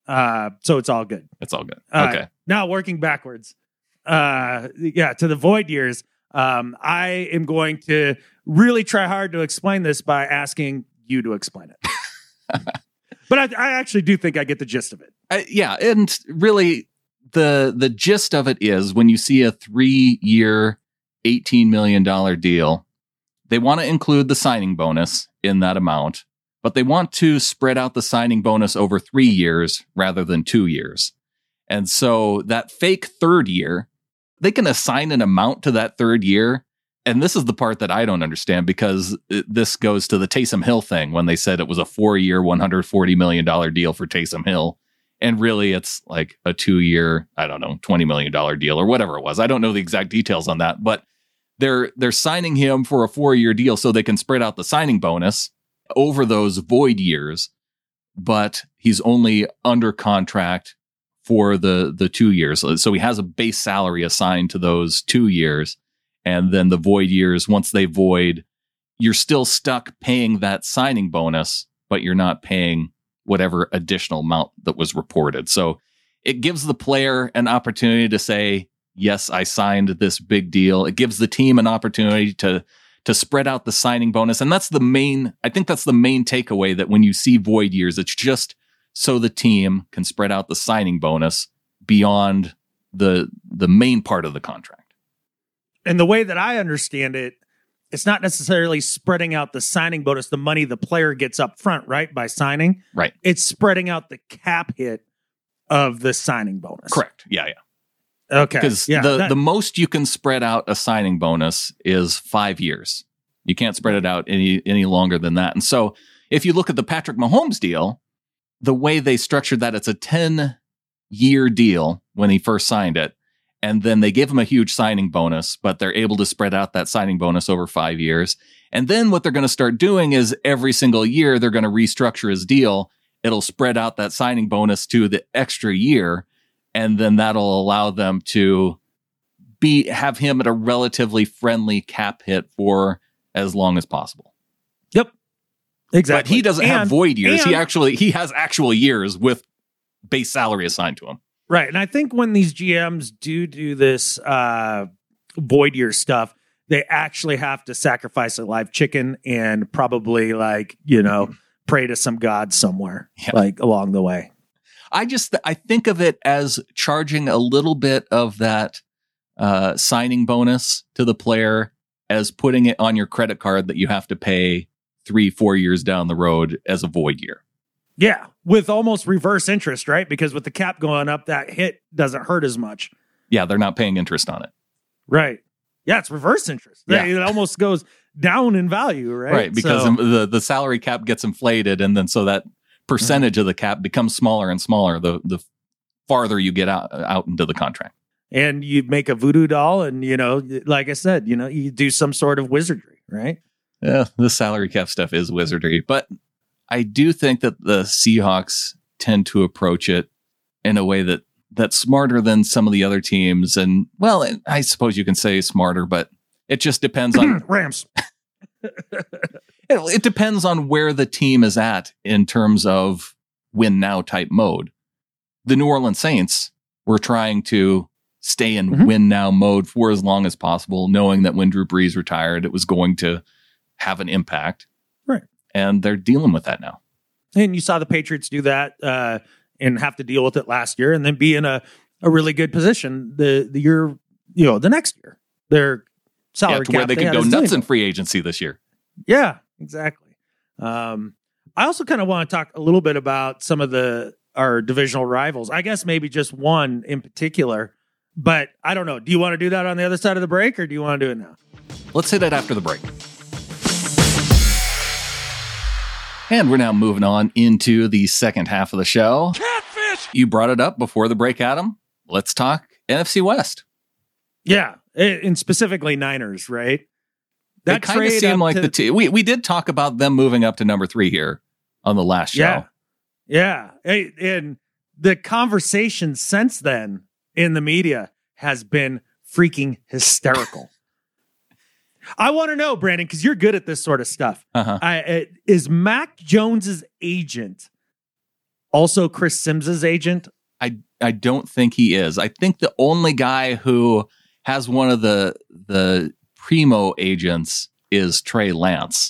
So it's all good. It's all good. Okay. Now working backwards. To the void years. I am going to really try hard to explain this by asking you to explain it. But I actually do think I get the gist of it. And really the gist of it is, when you see a 3-year, $18 million deal, they want to include the signing bonus in that amount, but they want to spread out the signing bonus over 3 years rather than 2 years. And so that fake third year, they can assign an amount to that third year. And this is the part that I don't understand, because this goes to the Taysom Hill thing when they said it was a 4-year, $140 million deal for Taysom Hill. And really, it's like a 2-year, I don't know, $20 million deal or whatever it was. I don't know the exact details on that, but they're signing him for a 4-year deal so they can spread out the signing bonus over those void years. But he's only under contract for the 2 years. So he has a base salary assigned to those 2 years. And then the void years, once they void, you're still stuck paying that signing bonus, but you're not paying whatever additional amount that was reported. So it gives the player an opportunity to say, yes, I signed this big deal. It gives the team an opportunity to spread out the signing bonus. And that's the main takeaway, that when you see void years, it's just so the team can spread out the signing bonus beyond the main part of the contract. And the way that I understand it, it's not necessarily spreading out the signing bonus, the money the player gets up front, right, by signing. Right. It's spreading out the cap hit of the signing bonus. Correct. Yeah. Okay. Because the most you can spread out a signing bonus is 5 years. You can't spread it out any longer than that. And so if you look at the Patrick Mahomes deal, the way they structured that, it's a 10-year deal when he first signed it. And then they give him a huge signing bonus, but they're able to spread out that signing bonus over 5 years. And then what they're going to start doing is every single year, they're going to restructure his deal. It'll spread out that signing bonus to the extra year. And then that'll allow them to have him at a relatively friendly cap hit for as long as possible. Yep. Exactly. But he doesn't have void years. He has actual years with base salary assigned to him. Right. And I think when these GMs do this void year stuff, they actually have to sacrifice a live chicken and probably pray to some god somewhere along the way. I think of it as charging a little bit of that signing bonus to the player as putting it on your credit card that you have to pay 3-4 years down the road as a void year. Yeah, with almost reverse interest, right? Because with the cap going up, that hit doesn't hurt as much. Yeah, they're not paying interest on it. Right. Yeah, it's reverse interest. Yeah. It almost goes down in value, right? Right, because the salary cap gets inflated, and then so that percentage of the cap becomes smaller and smaller the farther you get out into the contract. And you make a voodoo doll, and, like I said, you do some sort of wizardry, right? Yeah, the salary cap stuff is wizardry, but I do think that the Seahawks tend to approach it in a way that's smarter than some of the other teams. And, well, I suppose you can say smarter, but it just depends on Rams. It depends on where the team is at in terms of win now type mode. The New Orleans Saints were trying to stay in win now mode for as long as possible, knowing that when Drew Brees retired, it was going to have an impact. Right. And they're dealing with that now. And you saw the Patriots do that and have to deal with it last year and then be in a really good position the year, the next year. Their salary cap, where they could go nuts in free agency this year. Yeah, exactly. I also kind of want to talk a little bit about some of our divisional rivals. I guess maybe just one in particular, but I don't know. Do you want to do that on the other side of the break, or do you want to do it now? Let's hit it after the break. And we're now moving on into the second half of the show. Catfish! You brought it up before the break, Adam. Let's talk NFC West. Yeah, and specifically Niners, right? That kind of seemed like the team. We did talk about them moving up to number 3 here on the last show. Yeah. And the conversation since then in the media has been freaking hysterical. I want to know, Brandon, because you're good at this sort of stuff. Is Mac Jones's agent also Chris Sims's agent? I don't think he is. I think the only guy who has one of the primo agents is Trey Lance.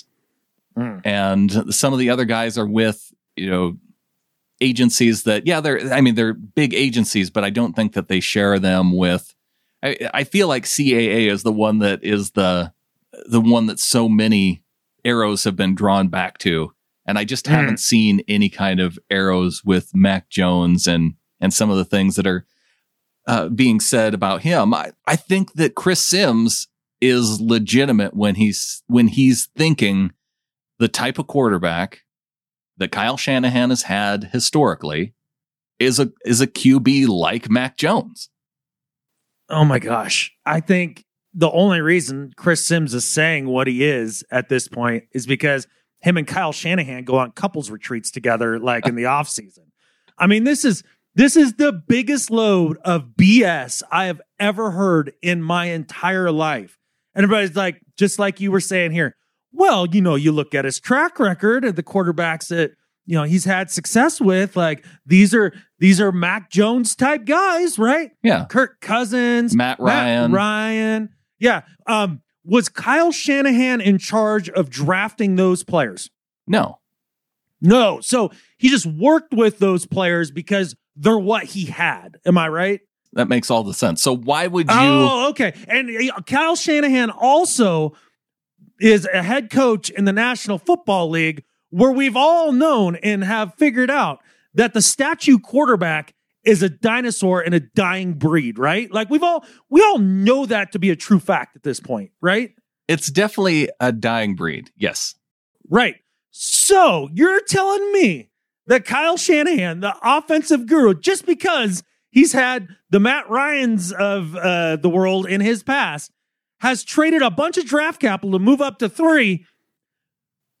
And some of the other guys are with, agencies that, they're big agencies, but I don't think that they share them with. I feel like CAA is the one that is the one that so many arrows have been drawn back to. And I just haven't seen any kind of arrows with Mac Jones and some of the things that are being said about him. I think that Chris Sims is legitimate when he's thinking the type of quarterback that Kyle Shanahan has had historically is a QB like Mac Jones. Oh my gosh. I think the only reason Chris Sims is saying what he is at this point is because him and Kyle Shanahan go on couples retreats together, like in the off season. I mean, this is the biggest load of BS I have ever heard in my entire life. And everybody's like, just like you were saying here, well, you look at his track record and the quarterbacks that, he's had success with, like these are Mac Jones type guys, right? Yeah. Kirk Cousins, Matt Ryan. Yeah. Was Kyle Shanahan in charge of drafting those players? No. So he just worked with those players because they're what he had. Am I right? That makes all the sense. So why would you? Oh, okay. And Kyle Shanahan also is a head coach in the National Football League, where we've all known and have figured out that the statue quarterback is a dinosaur and a dying breed, right? Like we all know that to be a true fact at this point, right? It's definitely a dying breed. Yes. Right. So you're telling me that Kyle Shanahan, the offensive guru, just because he's had the Matt Ryans of the world in his past, has traded a bunch of draft capital to move up to 3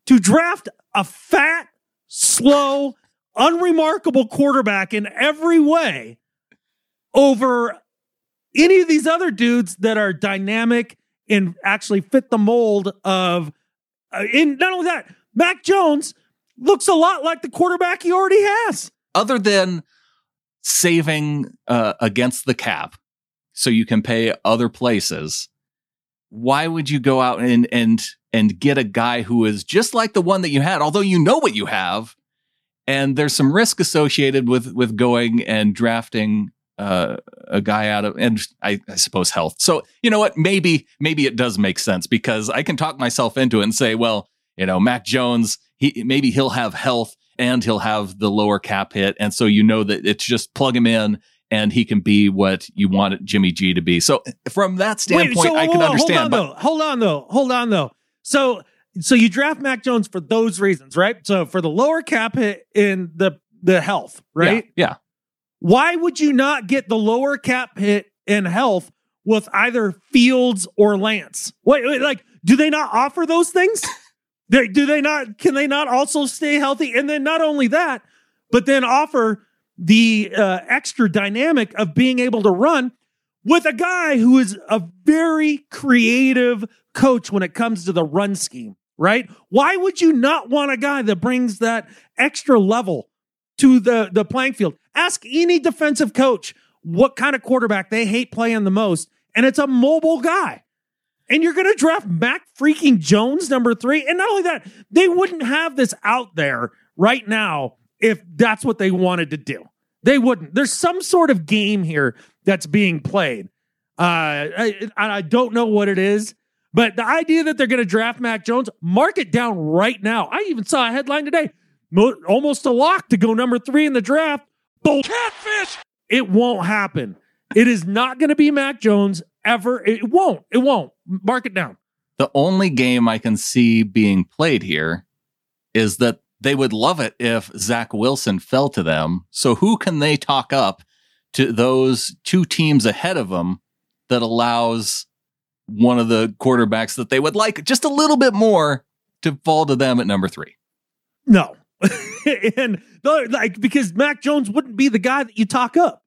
to draft a fat, slow, unremarkable quarterback in every way over any of these other dudes that are dynamic and actually fit the mold of, not only that, Mac Jones looks a lot like the quarterback he already has. Other than saving against the cap so you can pay other places, why would you go out and get a guy who is just like the one that you had, although you know what you have, and there's some risk associated with going and drafting a guy out of, and I suppose health. So you know what? Maybe it does make sense, because I can talk myself into it and say, well, Mac Jones, he'll have health and he'll have the lower cap hit, and so that it's just plug him in and he can be what you want Jimmy G to be. So from that standpoint, I can understand. Hold on though. So you draft Mac Jones for those reasons, right? So for the lower cap hit and the health, right? Yeah. Why would you not get the lower cap hit and health with either Fields or Lance? Wait, like, do they not offer those things? Can they not also stay healthy? And then not only that, but then offer the extra dynamic of being able to run with a guy who is a very creative coach when it comes to the run scheme, right? Why would you not want a guy that brings that extra level to the playing field? Ask any defensive coach what kind of quarterback they hate playing the most, and it's a mobile guy. And you're going to draft Mac freaking Jones, number 3. And not only that, they wouldn't have this out there right now if that's what they wanted to do. They wouldn't. There's some sort of game here that's being played. I don't know what it is, but the idea that they're going to draft Mac Jones, mark it down right now. I even saw a headline today, almost a lock to go number 3 in the draft. Catfish! It won't happen. It is not going to be Mac Jones ever. It won't. Mark it down. The only game I can see being played here is that they would love it if Zach Wilson fell to them. So who can they talk up to those 2 teams ahead of them that allows one of the quarterbacks that they would like just a little bit more to fall to them at number 3? No. And because Mac Jones wouldn't be the guy that you talk up.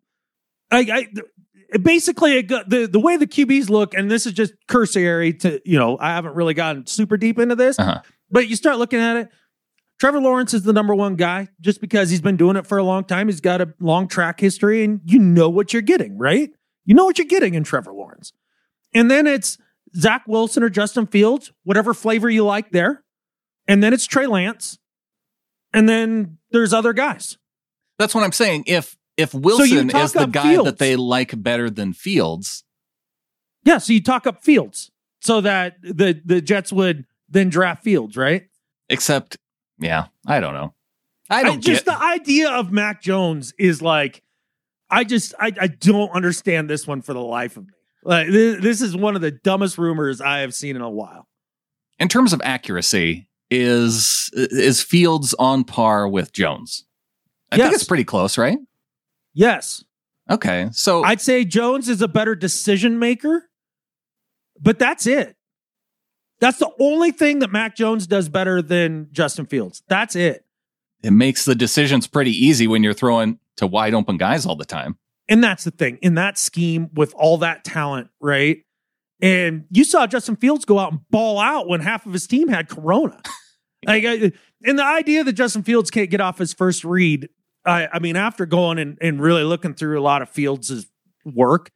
Basically, the way the QBs look, and this is just cursory to, I haven't really gotten super deep into this, but you start looking at it. Trevor Lawrence is the number 1 guy just because he's been doing it for a long time. He's got a long track history, and you know what you're getting, right? You know what you're getting in Trevor Lawrence. And then it's Zach Wilson or Justin Fields, whatever flavor you like there. And then it's Trey Lance. And then there's other guys. That's what I'm saying. If Wilson is the guy Fields that they like better than Fields. Yeah, so you talk up Fields so that the Jets would then draft Fields, right? Except, yeah, I don't know. The idea of Mac Jones is like, I don't understand this one for the life of me. Like, this is one of the dumbest rumors I have seen in a while. In terms of accuracy, is Fields on par with Jones? I think it's pretty close, right? Yes. Okay, so I'd say Jones is a better decision maker, but that's it. That's the only thing that Mac Jones does better than Justin Fields. That's it. It makes the decisions pretty easy when you're throwing to wide open guys all the time. And that's the thing. In that scheme with all that talent, right? And you saw Justin Fields go out and ball out when half of his team had corona. And the idea that Justin Fields can't get off his first read, I mean, after going and really looking through a lot of Fields' work,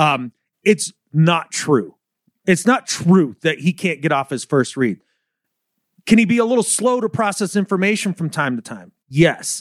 it's not true. It's not true that he can't get off his first read. Can he be a little slow to process information from time to time? Yes.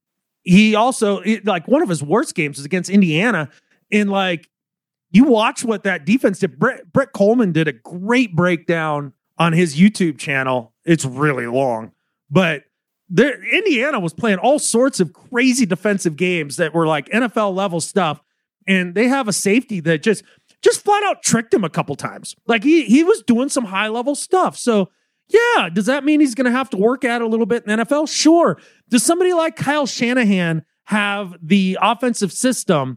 He also, one of his worst games was against Indiana. And you watch what that defense did. Brett Coleman did a great breakdown on his YouTube channel. It's really long, but Indiana was playing all sorts of crazy defensive games that were like NFL level stuff. And they have a safety that just flat out tricked him a couple times. Like he was doing some high level stuff. So yeah, does that mean he's going to have to work at it a little bit in the NFL? Sure. Does somebody like Kyle Shanahan have the offensive system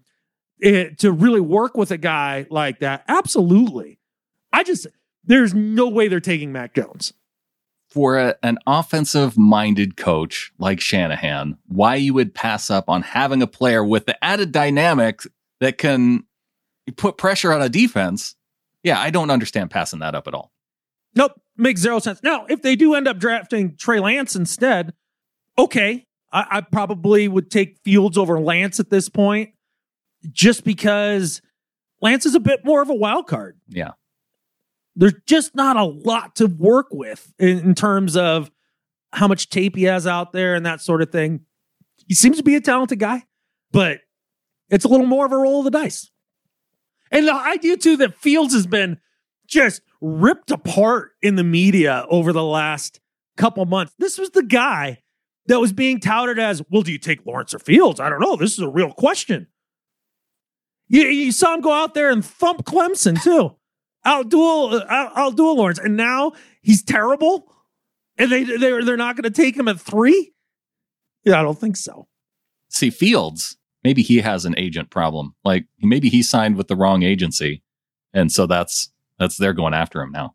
to really work with a guy like that? Absolutely. There's no way they're taking Mac Jones. for an offensive-minded coach like Shanahan, why you would pass up on having a player with the added dynamic that can put pressure on a defense. Yeah, I don't understand passing that up at all. Nope, makes zero sense. Now, if they do end up drafting Trey Lance instead, okay, I probably would take Fields over Lance at this point, just because Lance is a bit more of a wild card. Yeah. There's just not a lot to work with in terms of how much tape he has out there and that sort of thing. He seems to be a talented guy, but it's a little more of a roll of the dice. And the idea, too, that Fields has been just ripped apart in the media over the last couple months. This was the guy that was being touted as, well, do you take Lawrence or Fields? I don't know. This is a real question. You saw him go out there and thump Clemson, too. Outduel Lawrence. And now he's terrible? And they're not going to take him at 3? Yeah, I don't think so. See, Fields, maybe he has an agent problem. Like, maybe he signed with the wrong agency. And so that's they're going after him now.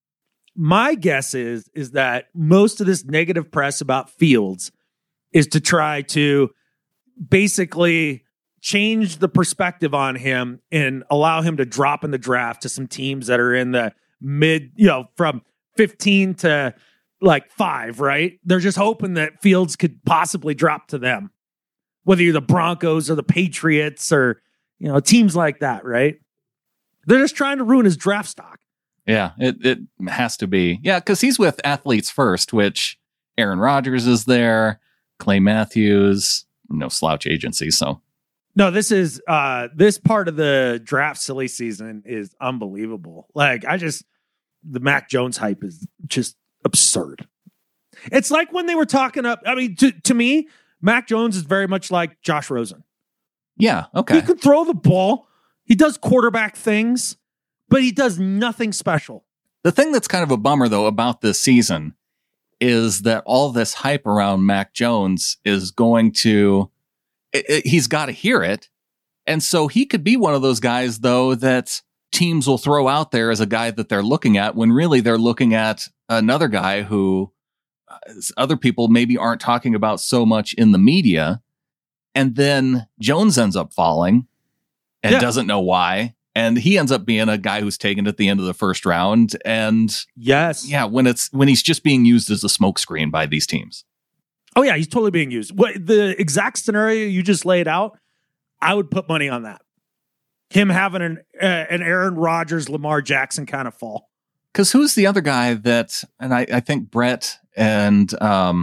My guess is that most of this negative press about Fields is to try to basically change the perspective on him and allow him to drop in the draft to some teams that are in the mid, from 15 to like 5, right? They're just hoping that Fields could possibly drop to them, whether you're the Broncos or the Patriots or, teams like that, right? They're just trying to ruin his draft stock. Yeah, it has to be. Yeah, because he's with Athletes First, which Aaron Rodgers is there, Clay Matthews, no slouch agency. So, no, this is this part of the draft silly season is unbelievable. Like, the Mac Jones hype is just absurd. It's like when they were talking up. I mean, to me, Mac Jones is very much like Josh Rosen. Yeah, okay. He can throw the ball. He does quarterback things, but he does nothing special. The thing that's kind of a bummer, though, about this season is that all this hype around Mac Jones is going to, he's got to hear it. And so he could be one of those guys, though, that teams will throw out there as a guy that they're looking at when really they're looking at another guy who other people maybe aren't talking about so much in the media. And then Jones ends up falling and doesn't know why. And he ends up being a guy who's taken at the end of the first round. And yes, yeah, when he's just being used as a smokescreen by these teams. Oh yeah, he's totally being used. What the exact scenario you just laid out, I would put money on that. Him having an Aaron Rodgers, Lamar Jackson kind of fall. Because who's the other guy that, and I think Brett and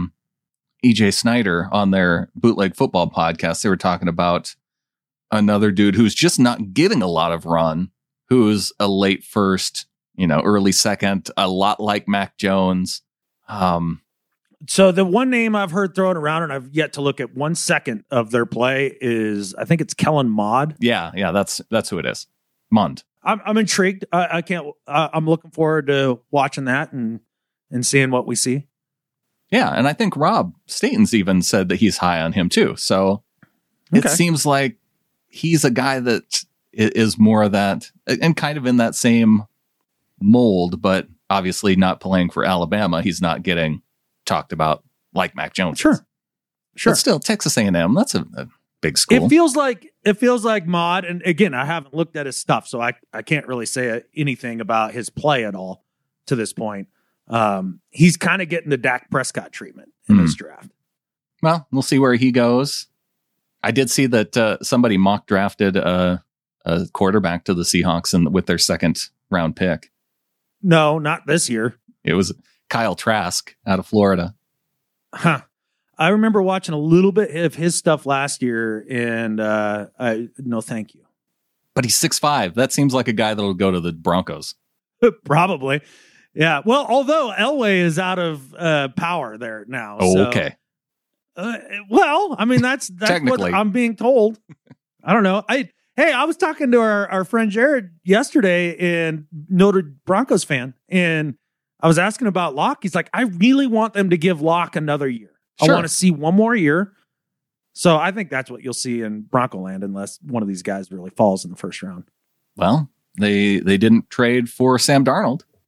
EJ Snyder on their Bootleg Football podcast, they were talking about another dude who's just not getting a lot of run, who's a late first, early second, a lot like Mac Jones. So the one name I've heard thrown around, and I've yet to look at 1 second of their play, is I think it's Kellen Mond. Yeah, that's who it is. Mond. I'm intrigued. I'm looking forward to watching that and seeing what we see. Yeah, and I think Rob Staten's even said that he's high on him too. So it seems like he's a guy that is more of that and kind of in that same mold, but obviously not playing for Alabama. He's not getting talked about like Mac Jones. Sure. But still, Texas A&M, that's a big school. It feels like Mod, and again, I haven't looked at his stuff, so I can't really say anything about his play at all to this point. He's kind of getting the Dak Prescott treatment in this draft. Well, we'll see where he goes. I did see that somebody mock drafted a quarterback to the Seahawks with their second round pick. No, not this year. It was Kyle Trask out of Florida. Huh. I remember watching a little bit of his stuff last year, and no thank you. But he's 6'5". That seems like a guy that'll go to the Broncos. Probably. Yeah. Well, although Elway is out of power there now. Oh, so, okay. Well, I mean, that's what I'm being told. I don't know. I was talking to our friend Jared yesterday, and noted Broncos fan, and I was asking about Locke. He's like, I really want them to give Locke another year. Sure. I want to see one more year. So I think that's what you'll see in Bronco land, unless one of these guys really falls in the first round. Well, they didn't trade for Sam Darnold.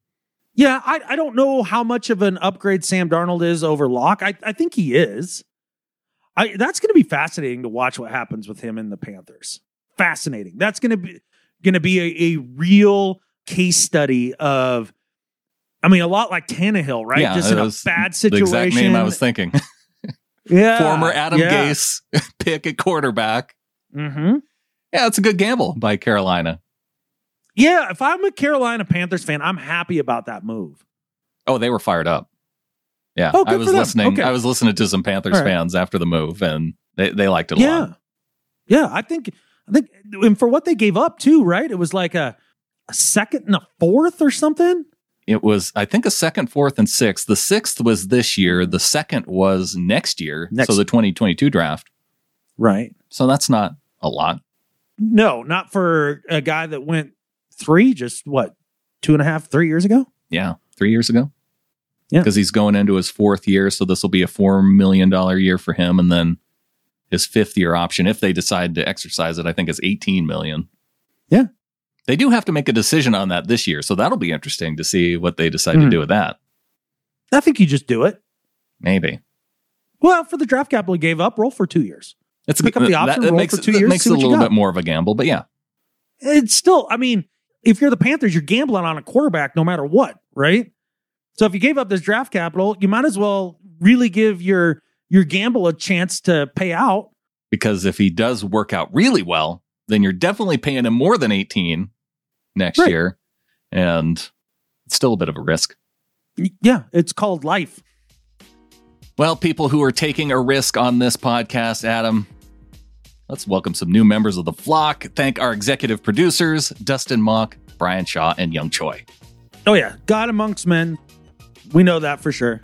Yeah, I don't know how much of an upgrade Sam Darnold is over Locke. I think he is. That's going to be fascinating to watch what happens with him in the Panthers. Fascinating. That's going to be a real case study of, I mean, a lot like Tannehill, right? Yeah, just in a bad situation. The exact name I was thinking. Yeah. Former Adam Gase pick at quarterback. Mm-hmm. Yeah, it's a good gamble by Carolina. Yeah, if I'm a Carolina Panthers fan, I'm happy about that move. Oh, they were fired up. Yeah, Oh, I was listening. Okay. I was listening to some Panthers fans after the move, and they liked it a lot. Yeah, I think, and for what they gave up too, right? It was like a second and a fourth or something. It was, I think, a second, fourth, and sixth. The sixth was this year. The second was next year. So the 2022 draft. Right. So that's not a lot. No, not for a guy that went 3, just what, 2.5, 3 years ago? Yeah, 3 years ago. Yeah. Because he's going into his fourth year. So this will be a $4 million year for him. And then his fifth year option, if they decide to exercise it, I think is $18 million. Yeah. They do have to make a decision on that this year. So that'll be interesting to see what they decide to do with that. I think you just do it. Maybe. Well, for the draft capital he gave up, roll for 2 years. It's pick up the option, roll for 2 years. It makes it a little bit more of a gamble, but yeah. It's still, I mean, if you're the Panthers, you're gambling on a quarterback no matter what, right? So if you gave up this draft capital, you might as well really give your gamble a chance to pay out. Because if he does work out really well, then you're definitely paying him more than 18 next year. And it's still a bit of a risk. Yeah, it's called life. Well, people who are taking a risk on this podcast, Adam, let's welcome some new members of the flock. Thank our executive producers, Dustin Mock, Brian Shaw, and Young Choi. Oh, yeah. God amongst men. We know that for sure.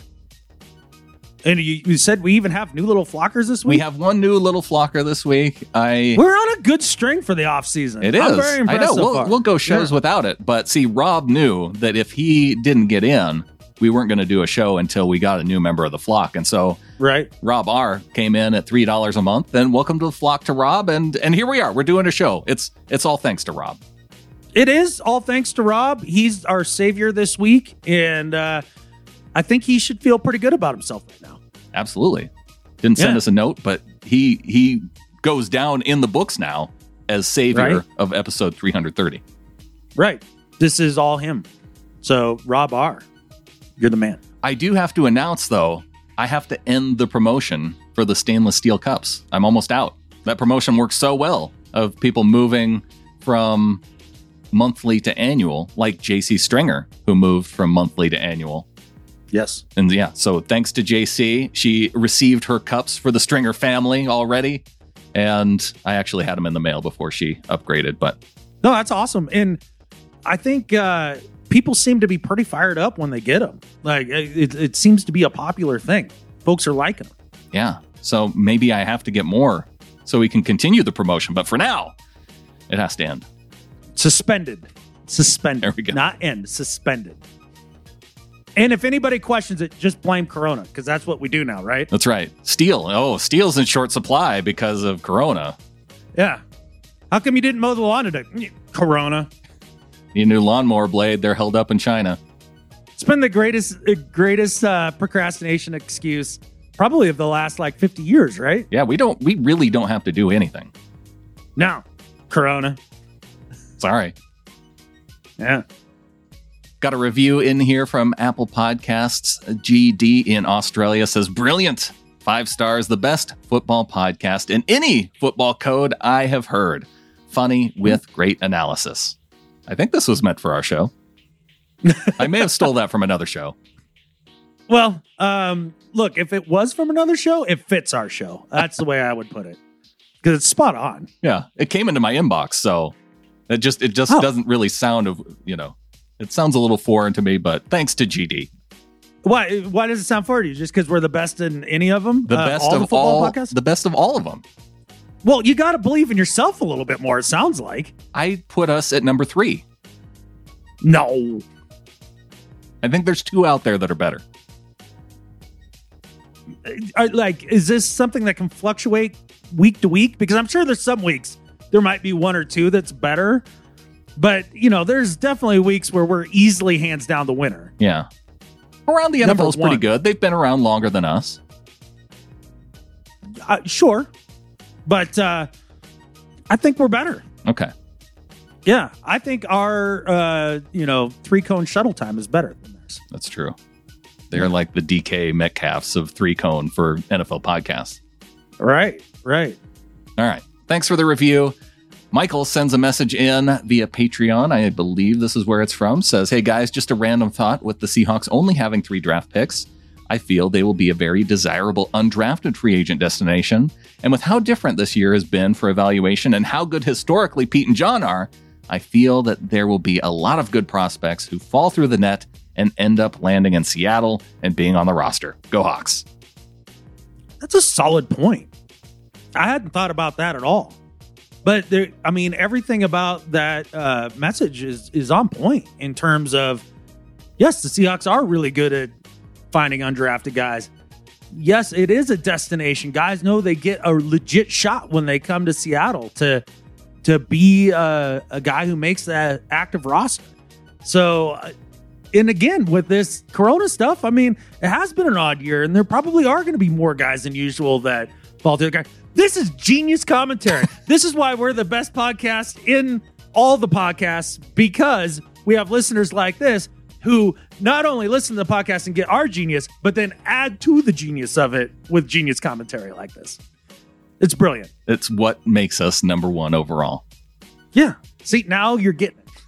And you said we even have new little flockers this week? We have one new little flocker this week. We're on a good string for the offseason. It is. I'm very impressed. I know. We'll go shows without it. But see, Rob knew that if he didn't get in, we weren't going to do a show until we got a new member of the flock. And so Rob R came in at $3 a month. And welcome to the flock to Rob. And here we are. We're doing a show. It's all thanks to Rob. It is all thanks to Rob. He's our savior this week. And I think he should feel pretty good about himself right now. Absolutely. Didn't send us a note, but he goes down in the books now as savior of episode 330. Right. This is all him. So, Rob R., you're the man. I do have to announce, though, I have to end the promotion for the stainless steel cups. I'm almost out. That promotion works so well of people moving from monthly to annual, like JC Stringer, who moved from monthly to annual. Yes. And yeah, so thanks to JC, she received her cups for the Stringer family already. And I actually had them in the mail before she upgraded, but. No, that's awesome. And I think people seem to be pretty fired up when they get them. Like it seems to be a popular thing. Folks are liking them. Yeah. So maybe I have to get more so we can continue the promotion. But for now, it has to end. Suspended. There we go. Not end. Suspended. And if anybody questions it, just blame Corona, because that's what we do now, right? That's right. Steel. Oh, steel's in short supply because of Corona. Yeah. How come you didn't mow the lawn today? Corona. Your new lawnmower blade, they're held up in China. It's been the greatest procrastination excuse probably of the last 50 years, right? Yeah, we really don't have to do anything. No. Corona. Sorry. Yeah. Got a review in here from Apple Podcasts. GD in Australia says, brilliant. 5 stars, the best football podcast in any football code I have heard. Funny with great analysis. I think this was meant for our show. I may have stole that from another show. Well, look, if it was from another show, it fits our show. That's the way I would put it. Because it's spot on. Yeah, it came into my inbox, so it just doesn't really sound it sounds a little foreign to me, but thanks to GD. Why does it sound foreign to you? Just because we're the best in any of them? The best all of the football all podcasts? The best of all of them. Well, you got to believe in yourself a little bit more, it sounds like. I put us at number 3. No. I think there's 2 out there that are better. Is this something that can fluctuate week to week? Because I'm sure there's some weeks there might be 1 or 2 that's better. But, there's definitely weeks where we're easily hands down the winner. Yeah. Around the NFL is pretty good. They've been around longer than us. Sure. But I think we're better. Okay. Yeah. I think our, 3-cone shuttle time is better than theirs. That's true. They're like the DK Metcalfs of 3-cone for NFL podcasts. Right. All right. Thanks for the review. Michael sends a message in via Patreon. I believe this is where it's from. Says, hey guys, just a random thought. With the Seahawks only having 3 draft picks, I feel they will be a very desirable undrafted free agent destination. And with how different this year has been for evaluation and how good historically Pete and John are, I feel that there will be a lot of good prospects who fall through the net and end up landing in Seattle and being on the roster. Go Hawks. That's a solid point. I hadn't thought about that at all. But everything about that message is on point in terms of, yes, the Seahawks are really good at finding undrafted guys. Yes, it is a destination. Guys know they get a legit shot when they come to Seattle to be a guy who makes that active roster. So, and again, with this Corona stuff, it has been an odd year, and there probably are going to be more guys than usual that fall through the guy. This is genius commentary. This is why we're the best podcast in all the podcasts, because we have listeners like this who not only listen to the podcast and get our genius, but then add to the genius of it with genius commentary like this. It's brilliant. It's what makes us number 1 overall. Yeah. See, now you're getting it.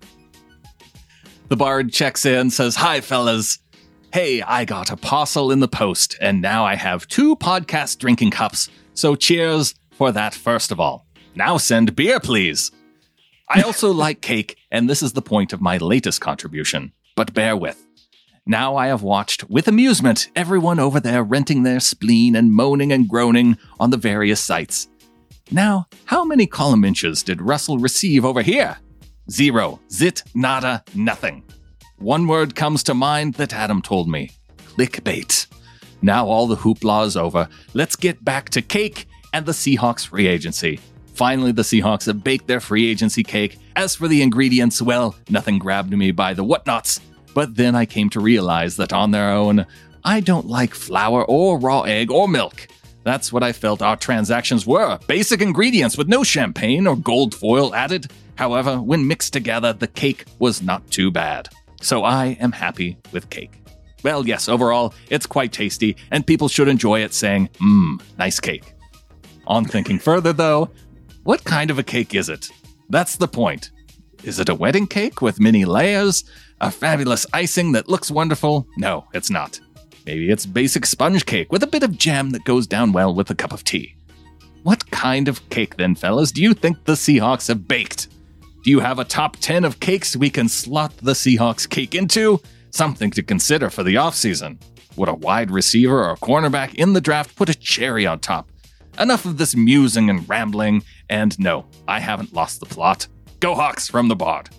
The Bard checks in, says, hi, fellas. Hey, I got a parcel in the post, and now I have 2 podcast drinking cups. So cheers for that, first of all. Now send beer, please. I also like cake, and this is the point of my latest contribution. But bear with. Now I have watched, with amusement, everyone over there renting their spleen and moaning and groaning on the various sites. Now, how many column inches did Russell receive over here? 0. Zit, nada, nothing. One word comes to mind that Adam told me. Clickbait. Now all the hoopla is over. Let's get back to cake and the Seahawks free agency. Finally, the Seahawks have baked their free agency cake. As for the ingredients, well, nothing grabbed me by the whatnots. But then I came to realize that on their own, I don't like flour or raw egg or milk. That's what I felt our transactions were. Basic ingredients with no champagne or gold foil added. However, when mixed together, the cake was not too bad. So I am happy with cake. Well, yes, overall, it's quite tasty, and people should enjoy it saying, nice cake. On thinking further, though, what kind of a cake is it? That's the point. Is it a wedding cake with many layers? A fabulous icing that looks wonderful? No, it's not. Maybe it's basic sponge cake with a bit of jam that goes down well with a cup of tea. What kind of cake, then, fellas, do you think the Seahawks have baked? Do you have a top 10 of cakes we can slot the Seahawks cake into? Something to consider for the offseason. Would a wide receiver or a cornerback in the draft put a cherry on top? Enough of this musing and rambling, and no, I haven't lost the plot. Go Hawks from the Bard.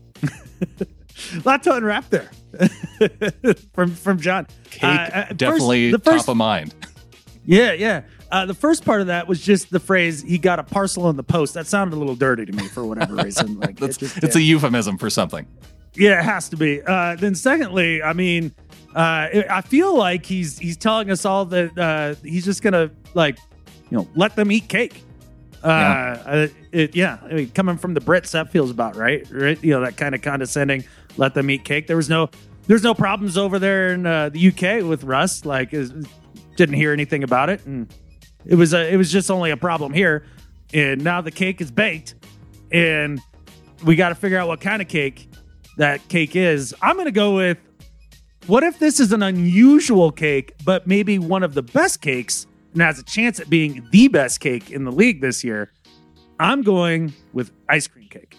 Lot to unwrap there from John. Cake, definitely top of mind. Yeah. The first part of that was just the phrase, he got a parcel in the post. That sounded a little dirty to me for whatever reason. Like it's a euphemism for something. Yeah, it has to be. Then secondly, I feel like he's telling us all that he's just going to let them eat cake. Coming from the Brits, that feels about right? That kind of condescending, let them eat cake. There's no problems over there in the UK with Russ. Didn't hear anything about it, and it was just only a problem here. And now the cake is baked, and we got to figure out what kind of cake that cake is. I'm going to go with, what if this is an unusual cake, but maybe one of the best cakes and has a chance at being the best cake in the league this year? I'm going with ice cream cake.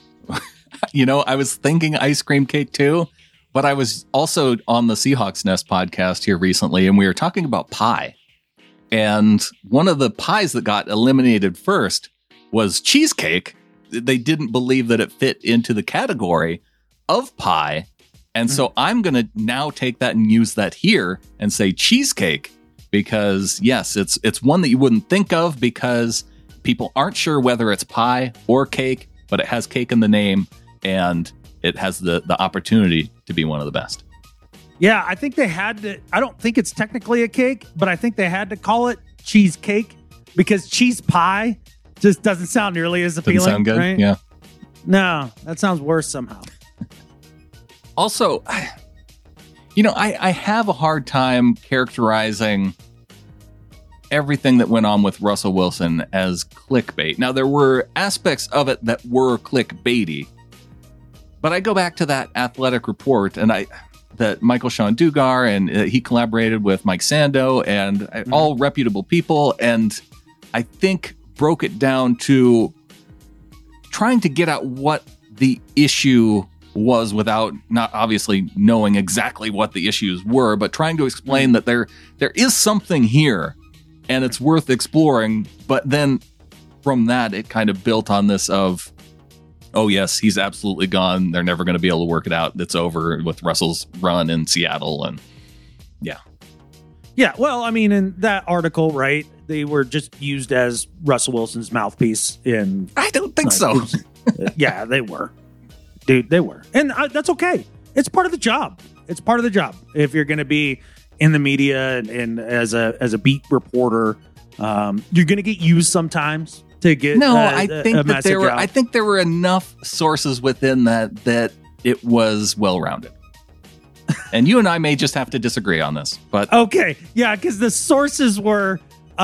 I was thinking ice cream cake too, but I was also on the Seahawks Nest podcast here recently, and we were talking about pie. And one of the pies that got eliminated first was cheesecake. They didn't believe that it fit into the category of pie. And so I'm going to now take that and use that here and say cheesecake, because yes, it's one that you wouldn't think of because people aren't sure whether it's pie or cake, but it has cake in the name. and it has the opportunity to be one of the best. Yeah, I think they had to. I don't think it's technically a cake, but I think they had to call it cheesecake because cheese pie just doesn't sound nearly as appealing. Doesn't sound good. Right? Yeah. No, that sounds worse somehow. Also, I have a hard time characterizing everything that went on with Russell Wilson as clickbait. Now, there were aspects of it that were clickbaity, but I go back to that Athletic report that Michael Sean Dugar, and he collaborated with Mike Sando and all reputable people, and I think broke it down to trying to get at what the issue was without not obviously knowing exactly what the issues were, but trying to explain that there is something here and it's worth exploring. But then from that, it kind of built on this of, oh yes, he's absolutely gone. They're never going to be able to work it out. It's over with Russell's run in Seattle. And yeah. Yeah, well, I mean, in that article, right, they were just used as Russell Wilson's mouthpiece in... I don't think so. Yeah, they were. Dude, they were. And that's okay. It's part of the job. It's part of the job. If you're going to be in the media and as a beat reporter, you're going to get used sometimes to get I think there were enough sources within that it was well-rounded. And you and I may just have to disagree on this, but okay, yeah, because the sources were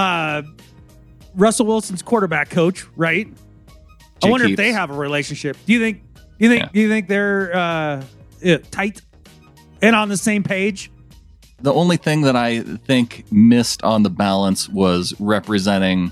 Russell Wilson's quarterback coach, right? I wonder if they have a relationship. Do you think they're tight and on the same page? The only thing that I think missed on the balance was representing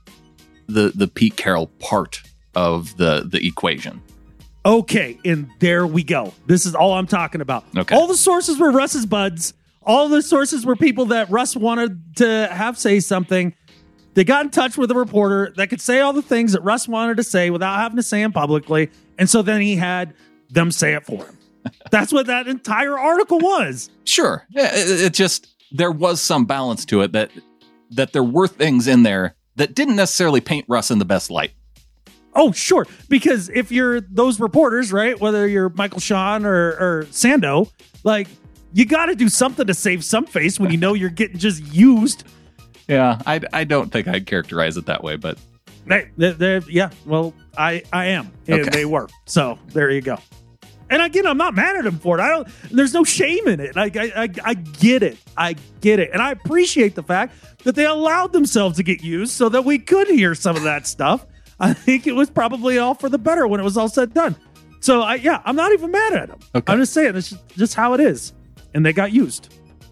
the Pete Carroll part of the equation. Okay, and there we go. This is all I'm talking about. Okay. All the sources were Russ's buds. All the sources were people that Russ wanted to have say something. They got in touch with a reporter that could say all the things that Russ wanted to say without having to say them publicly. And so then he had them say it for him. That's what that entire article was. Sure. Yeah, it just, there was some balance to it that there were things in there that didn't necessarily paint Russ in the best light. Oh, sure. Because if you're those reporters, right, whether you're Michael Sean or Sando, like, you got to do something to save some face when you know you're getting just used. Yeah, I don't think I'd characterize it that way, but... Yeah, well, I am. And they were. So there you go. And again, I'm not mad at him for it. There's no shame in it. I get it. I get it. And I appreciate the fact that they allowed themselves to get used so that we could hear some of that stuff. I think it was probably all for the better when it was all said and done. So, I'm not even mad at him. Okay. I'm just saying, it's just how it is. And they got used.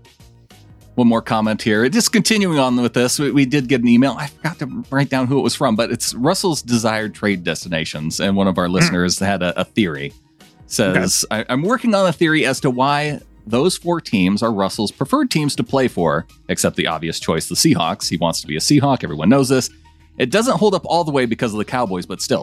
One more comment here. Just continuing on with this, we did get an email. I forgot to write down who it was from, but it's Russell's desired trade destinations. And one of our listeners had a theory. Says, okay. I'm working on a theory as to why those 4 teams are Russell's preferred teams to play for, except the obvious choice, the Seahawks. He wants to be a Seahawk. Everyone knows this. It doesn't hold up all the way because of the Cowboys, but still,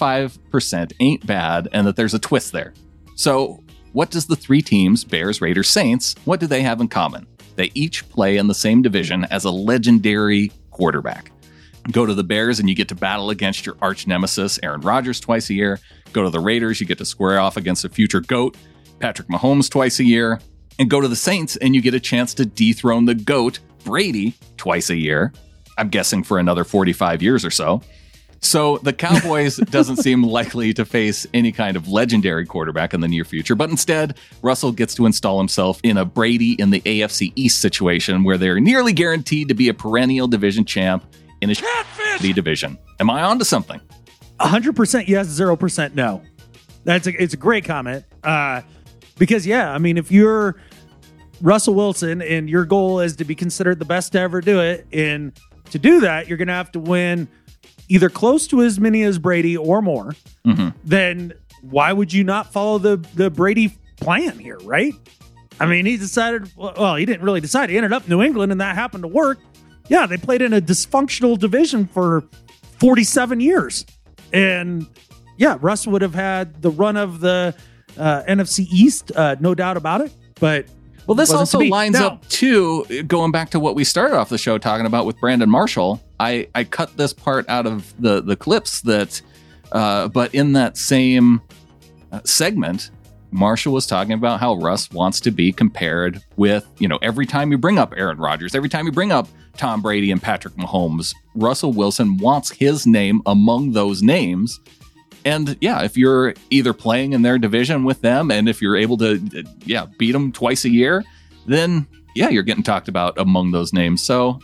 75% ain't bad, and that there's a twist there. So what does the 3 teams, Bears, Raiders, Saints, what do they have in common? They each play in the same division as a legendary quarterback. Go to the Bears and you get to battle against your arch nemesis, Aaron Rodgers, twice a year. Go to the Raiders, you get to square off against a future GOAT, Patrick Mahomes, twice a year. And go to the Saints and you get a chance to dethrone the GOAT, Brady, twice a year. I'm guessing for another 45 years or so. So the Cowboys doesn't seem likely to face any kind of legendary quarterback in the near future, but instead, Russell gets to install himself in a Brady in the AFC East situation where they're nearly guaranteed to be a perennial division champ in a shitty division. Am I onto something? 100% yes, 0% no. It's a great comment. Because, if you're Russell Wilson and your goal is to be considered the best to ever do it, and to do that, you're going to have to win either close to as many as Brady or more, then why would you not follow the Brady plan here, right? I mean, he decided, well, he didn't really decide. He ended up in New England, and that happened to work. Yeah, they played in a dysfunctional division for 47 years. And, Russ would have had the run of the NFC East, no doubt about it. But well, this also lines up to going back to what we started off the show talking about with Brandon Marshall. I cut this part out of the clips that, but in that same segment, Marshall was talking about how Russ wants to be compared with, every time you bring up Aaron Rodgers, every time you bring up Tom Brady and Patrick Mahomes, Russell Wilson wants his name among those names. And yeah, if you're either playing in their division with them and if you're able to, beat them twice a year, then yeah, you're getting talked about among those names. So,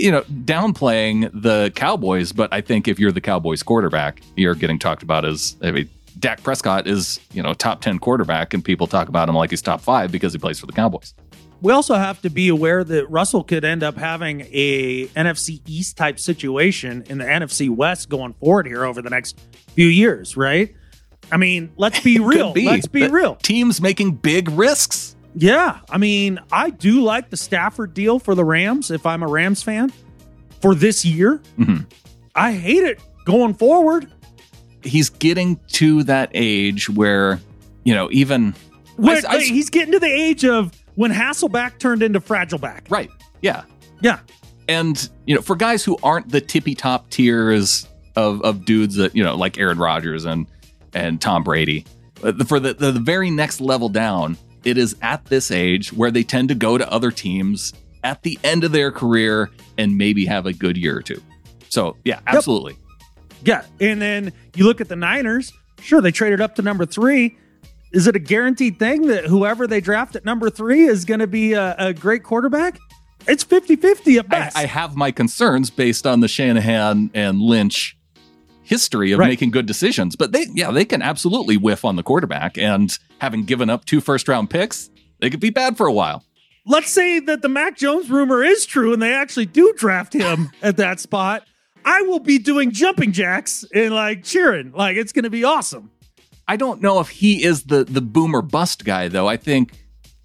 downplaying the Cowboys, but I think if you're the Cowboys quarterback, you're getting talked about as, Dak Prescott is, top 10 quarterback, and people talk about him like he's top 5 because he plays for the Cowboys. We also have to be aware that Russell could end up having a NFC East type situation in the NFC West going forward here over the next few years, right? I mean, let's be real. Let's be real. Teams making big risks. Yeah. I mean, I do like the Stafford deal for the Rams if I'm a Rams fan for this year. Mm-hmm. I hate it going forward. He's getting to that age where, even... he's getting to the age of when Hasselback turned into Fragile Back. Right. Yeah. Yeah. And, for guys who aren't the tippy top tiers of dudes that, like Aaron Rodgers and Tom Brady, for the very next level down, it is at this age where they tend to go to other teams at the end of their career and maybe have a good year or two. So, yeah, absolutely. Yep. Yeah, and then you look at the Niners. Sure, they traded up to number 3. Is it a guaranteed thing that whoever they draft at number 3 is going to be a great quarterback? It's 50-50 at best. I have my concerns based on the Shanahan and Lynch history of making good decisions, but they can absolutely whiff on the quarterback, and having given up 2 first-round picks, they could be bad for a while. Let's say that the Mac Jones rumor is true and they actually do draft him at that spot. I will be doing jumping jacks and cheering. It's going to be awesome. I don't know if he is the boomer bust guy, though. I think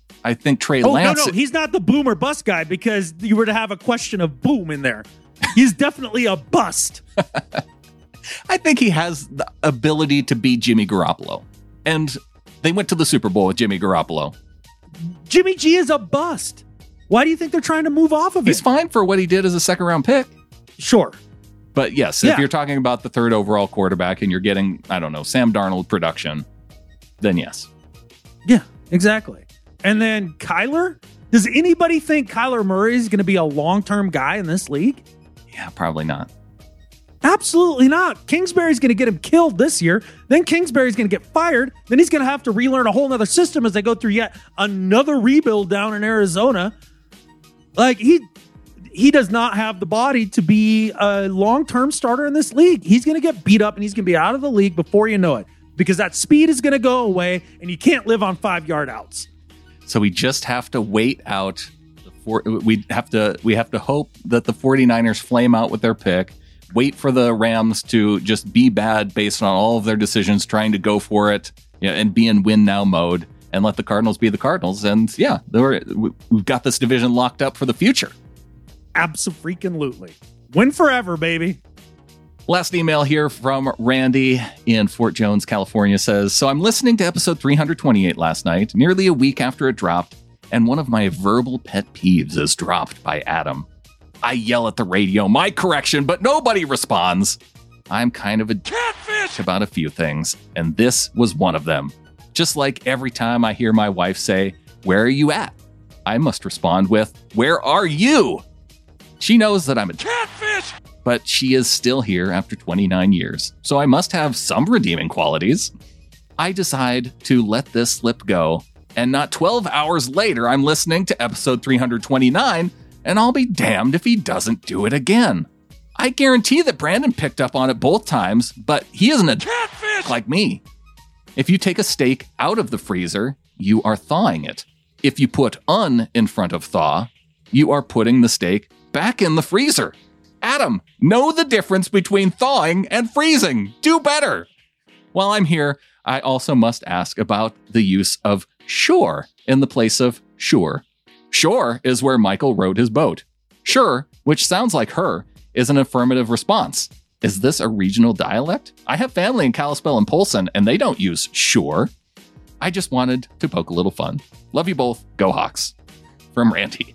Trey Lance. No, he's not the boomer bust guy because you were to have a question of boom in there. He's definitely a bust. I think he has the ability to be Jimmy Garoppolo. And they went to the Super Bowl with Jimmy Garoppolo. Jimmy G is a bust. Why do you think they're trying to move off of him? He's fine for what he did as a second-round pick. Sure. But yes, if you're talking about the 3rd overall quarterback and you're getting, Sam Darnold production, then yes. Yeah, exactly. And then Kyler? Does anybody think Kyler Murray is going to be a long-term guy in this league? Yeah, probably not. Absolutely not. Kingsbury's going to get him killed this year. Then Kingsbury's going to get fired. Then he's going to have to relearn a whole other system as they go through yet another rebuild down in Arizona. He does not have the body to be a long-term starter in this league. He's going to get beat up and he's going to be out of the league before you know it because that speed is going to go away and you can't live on 5-yard outs. So we just have to wait out. We have to hope that the 49ers flame out with their pick, wait for the Rams to just be bad based on all of their decisions, trying to go for it and be in win now mode, and let the Cardinals be the Cardinals. And we've got this division locked up for the future. Abso-freaking-lutely. Win forever, baby. Last email here from Randy in Fort Jones, California says, so I'm listening to episode 328 last night, nearly a week after it dropped, and one of my verbal pet peeves is dropped by Adam. I yell at the radio, my correction, but nobody responds. I'm kind of a catfish about a few things, and this was one of them. Just like every time I hear my wife say, where are you at? I must respond with, where are you? She knows that I'm a catfish, but she is still here after 29 years, so I must have some redeeming qualities. I decide to let this slip go, and not 12 hours later, I'm listening to episode 329, and I'll be damned if he doesn't do it again. I guarantee that Brandon picked up on it both times, but he isn't a catfish like me. If you take a steak out of the freezer, you are thawing it. If you put "un" in front of thaw, you are putting the steak back in the freezer. Adam, know the difference between thawing and freezing. Do better. While I'm here, I also must ask about the use of shore in the place of sure. Shore is where Michael rowed his boat. Sure, which sounds like her, is an affirmative response. Is this a regional dialect? I have family in Kalispell and Polson, and they don't use shore. I just wanted to poke a little fun. Love you both. Go Hawks. From Randy.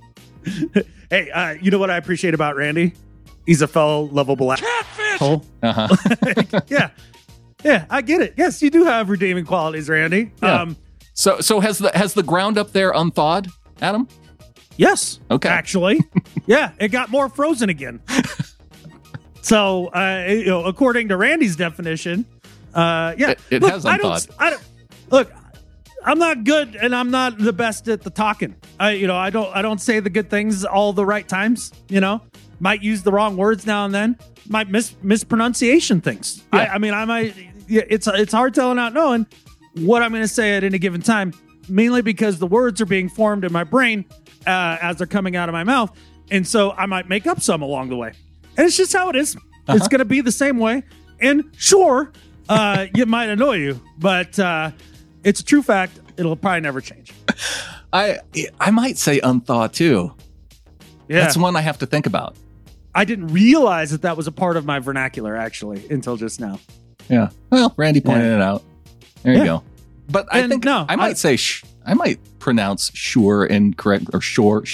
Hey, you know what I appreciate about Randy? He's a fellow lovable catfish. Uh-huh. Yeah. Yeah, I get it. Yes, you do have redeeming qualities, Randy. Yeah. So has the ground up there unthawed, Adam? Yes. Okay. Actually, yeah, it got more frozen again. So, according to Randy's definition, yeah, it has unthawed. Look, I'm not good, and I'm not the best at the talking. I don't say the good things all the right times. Might use the wrong words now and then. Might mispronunciation things. Yeah. I might. It's hard telling out knowing what I'm going to say at any given time, mainly because the words are being formed in my brain as they're coming out of my mouth, and so I might make up some along the way. And it's just how it is. Uh-huh. It's going to be the same way. And sure, it might annoy you, but it's a true fact. It'll probably never change. I might say unthaw too. Yeah. That's one I have to think about. I didn't realize that was a part of my vernacular, actually, until just now. Yeah. Well, Randy pointed it out. There you go. But I think I might say I might pronounce sure incorrect, or sure.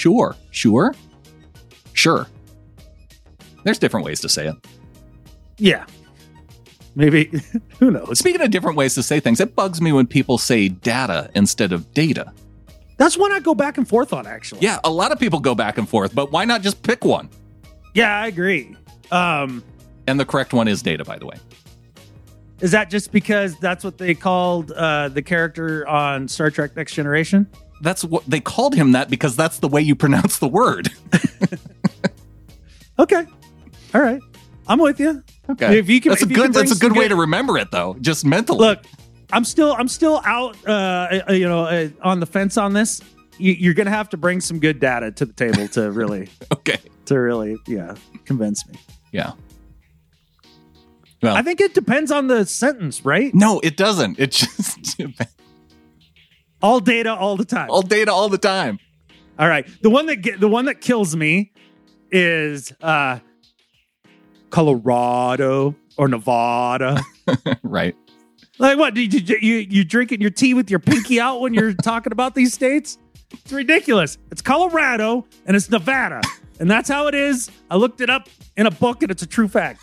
There's different ways to say it. Yeah. Maybe. Who knows? Speaking of different ways to say things, it bugs me when people say data instead of data. That's one I go back and forth on, actually. Yeah, a lot of people go back and forth, but why not just pick one? Yeah, I agree. And the correct one is data, by the way. Is that just because that's what they called the character on Star Trek Next Generation? That's what they called him, that because that's the way you pronounce the word. Okay. All right. I'm with you. Okay. That's a good way to remember it, though, just mentally. Look, I'm still out on the fence on this. You're going to have to bring some good data to the table to really convince me. Yeah. Well, I think it depends on the sentence, right? No, it doesn't. It just all data all the time. All data all the time. All right. The one that kills me is Colorado or Nevada. Right. Like what? You drinking your tea with your pinky out when you're talking about these states? It's ridiculous. It's Colorado and it's Nevada. And that's how it is. I looked it up in a book and it's a true fact.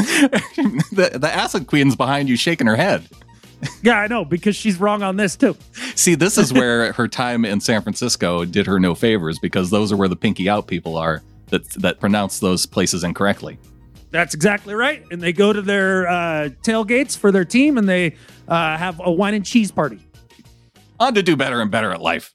The acid queen's behind you shaking her head. Yeah, I know, because she's wrong on this too. See, this is where her time in San Francisco did her no favors, because those are where the pinky out people are that pronounce those places incorrectly. That's exactly right. And they go to their tailgates for their team and they have a wine and cheese party. On to do better and better at life.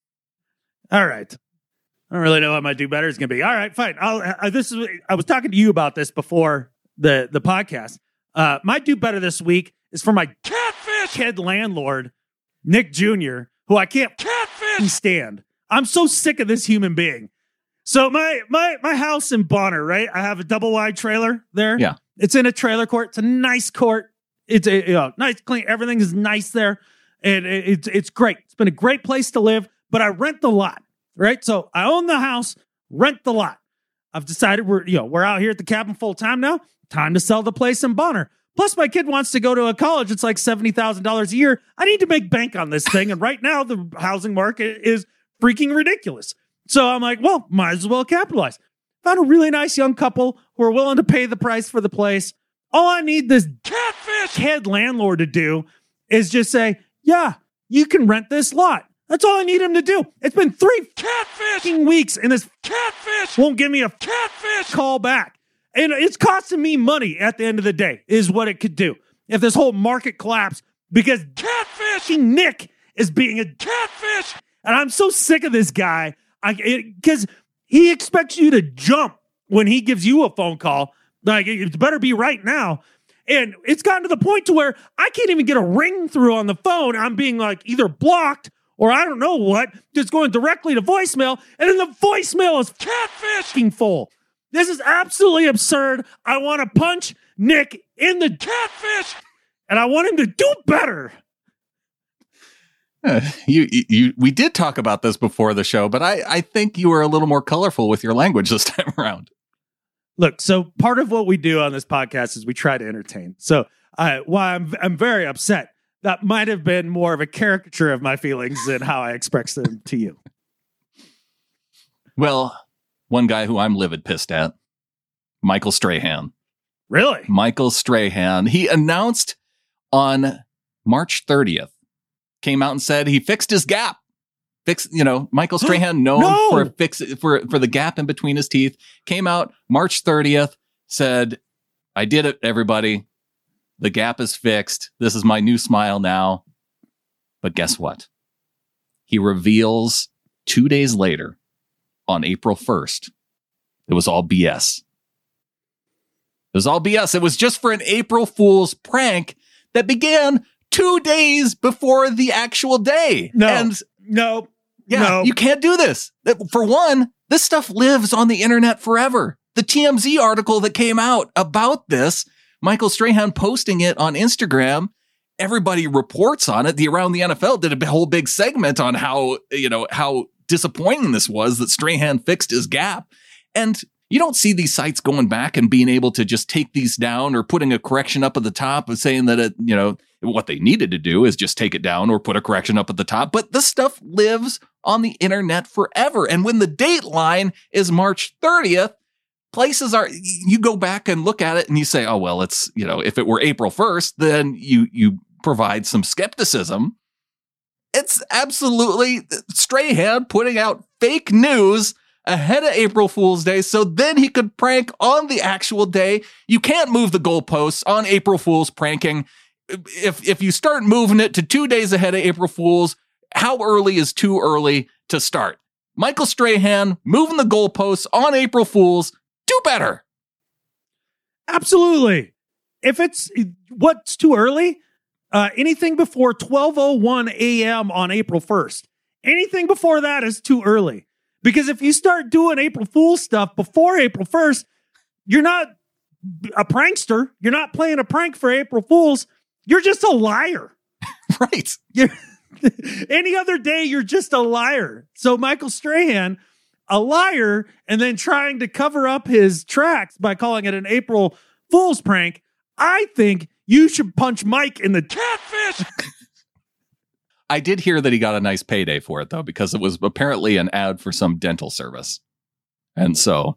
All right. I don't really know what my do better is going to be. All right, fine. I was talking to you about this before the podcast. My do better this week is for my catfish head landlord, Nick Jr., who I can't stand. I'm so sick of this human being. So my house in Bonner, right? I have a double wide trailer there. Yeah. It's in a trailer court. It's a nice court. It's a nice, clean. Everything is nice there. And it's great. It's been a great place to live, but I rent the lot, right? So I own the house, rent the lot. I've decided we're out here at the cabin full time now. Time to sell the place in Bonner. Plus, my kid wants to go to a college. It's like $70,000 a year. I need to make bank on this thing. And right now, the housing market is freaking ridiculous. So I'm like, well, might as well capitalize. Found a really nice young couple who are willing to pay the price for the place. All I need this catfish head landlord to do is just say, yeah, you can rent this lot. That's all I need him to do. It's been 3 catfishing weeks, and this catfish won't give me a catfish call back. And it's costing me money at the end of the day, is what it could do. If this whole market collapsed, because catfishing Nick is being a catfish. And I'm so sick of this guy. Because he expects you to jump when he gives you a phone call. Like, it better be right now. And it's gotten to the point to where I can't even get a ring through on the phone. I'm being like either blocked or I don't know what, just going directly to voicemail. And then the voicemail is catfishing full. This is absolutely absurd. I want to punch Nick in the catfish, and I want him to do better. We did talk about this before the show, but I think you were a little more colorful with your language this time around. Look, so part of what we do on this podcast is we try to entertain. So while I'm very upset, that might have been more of a caricature of my feelings than how I express them to you. Well, one guy who I'm livid pissed at, Michael Strahan. Really? Michael Strahan. He announced on March 30th, came out and said he fixed his gap. Michael Strahan, known for the gap in between his teeth, came out March 30th, said, I did it, everybody. The gap is fixed. This is my new smile now. But guess what? He reveals 2 days later, on April 1st, it was all BS. It was all BS. It was just for an April Fool's prank that began 2 days before the actual day. No. You can't do this. For one, this stuff lives on the internet forever. The TMZ article that came out about this, Michael Strahan posting it on Instagram, everybody reports on it. Around the NFL did a whole big segment on how disappointing this was that Strahan fixed his gap. And you don't see these sites going back and being able to just take these down or putting a correction up at the top of saying that what they needed to do is just take it down or put a correction up at the top. But this stuff lives on the internet forever. And when the date line is March 30th, you go back and look at it and you say, oh, well, it's, if it were April 1st, then you provide some skepticism. It's absolutely Strahan putting out fake news ahead of April Fool's Day so then he could prank on the actual day. You can't move the goalposts on April Fool's pranking. If you start moving it to 2 days ahead of April Fool's, how early is too early to start? Michael Strahan moving the goalposts on April Fool's, do better. Absolutely. If what's too early? Anything before 12:01 a.m. on April 1st. Anything before that is too early. Because if you start doing April Fool's stuff before April 1st, you're not a prankster. You're not playing a prank for April Fool's. You're just a liar. Right. Any other day, you're just a liar. So Michael Strahan, a liar, and then trying to cover up his tracks by calling it an April Fool's prank, I think you should punch Mike in the catfish. I did hear that he got a nice payday for it, though, because it was apparently an ad for some dental service. And so.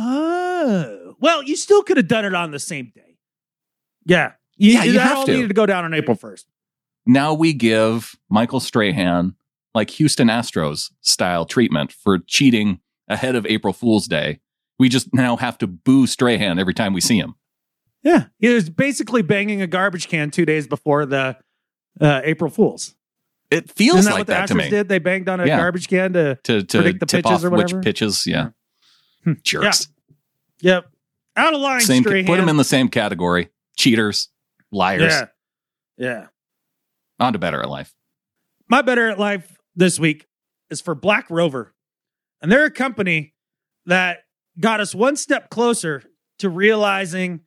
Oh. Well, you still could have done it on the same day. Yeah. You that have all to. needed to go down on April 1st. Now we give Michael Strahan like Houston Astros style treatment for cheating ahead of April Fool's Day. We just now have to boo Strahan every time we see him. Yeah. He was basically banging a garbage can 2 days before the April Fool's. It feels Isn't that like what the that to Astros me. Did? They banged on a garbage can to predict the tip pitches off or whatever? which pitches. Yeah. Jerks. Yeah. Yep. Out of line, Strahan. Put them in the same category. Cheaters. Liars. Yeah. On to Better at Life. My Better at Life this week is for Black Rover. And they're a company that got us one step closer to realizing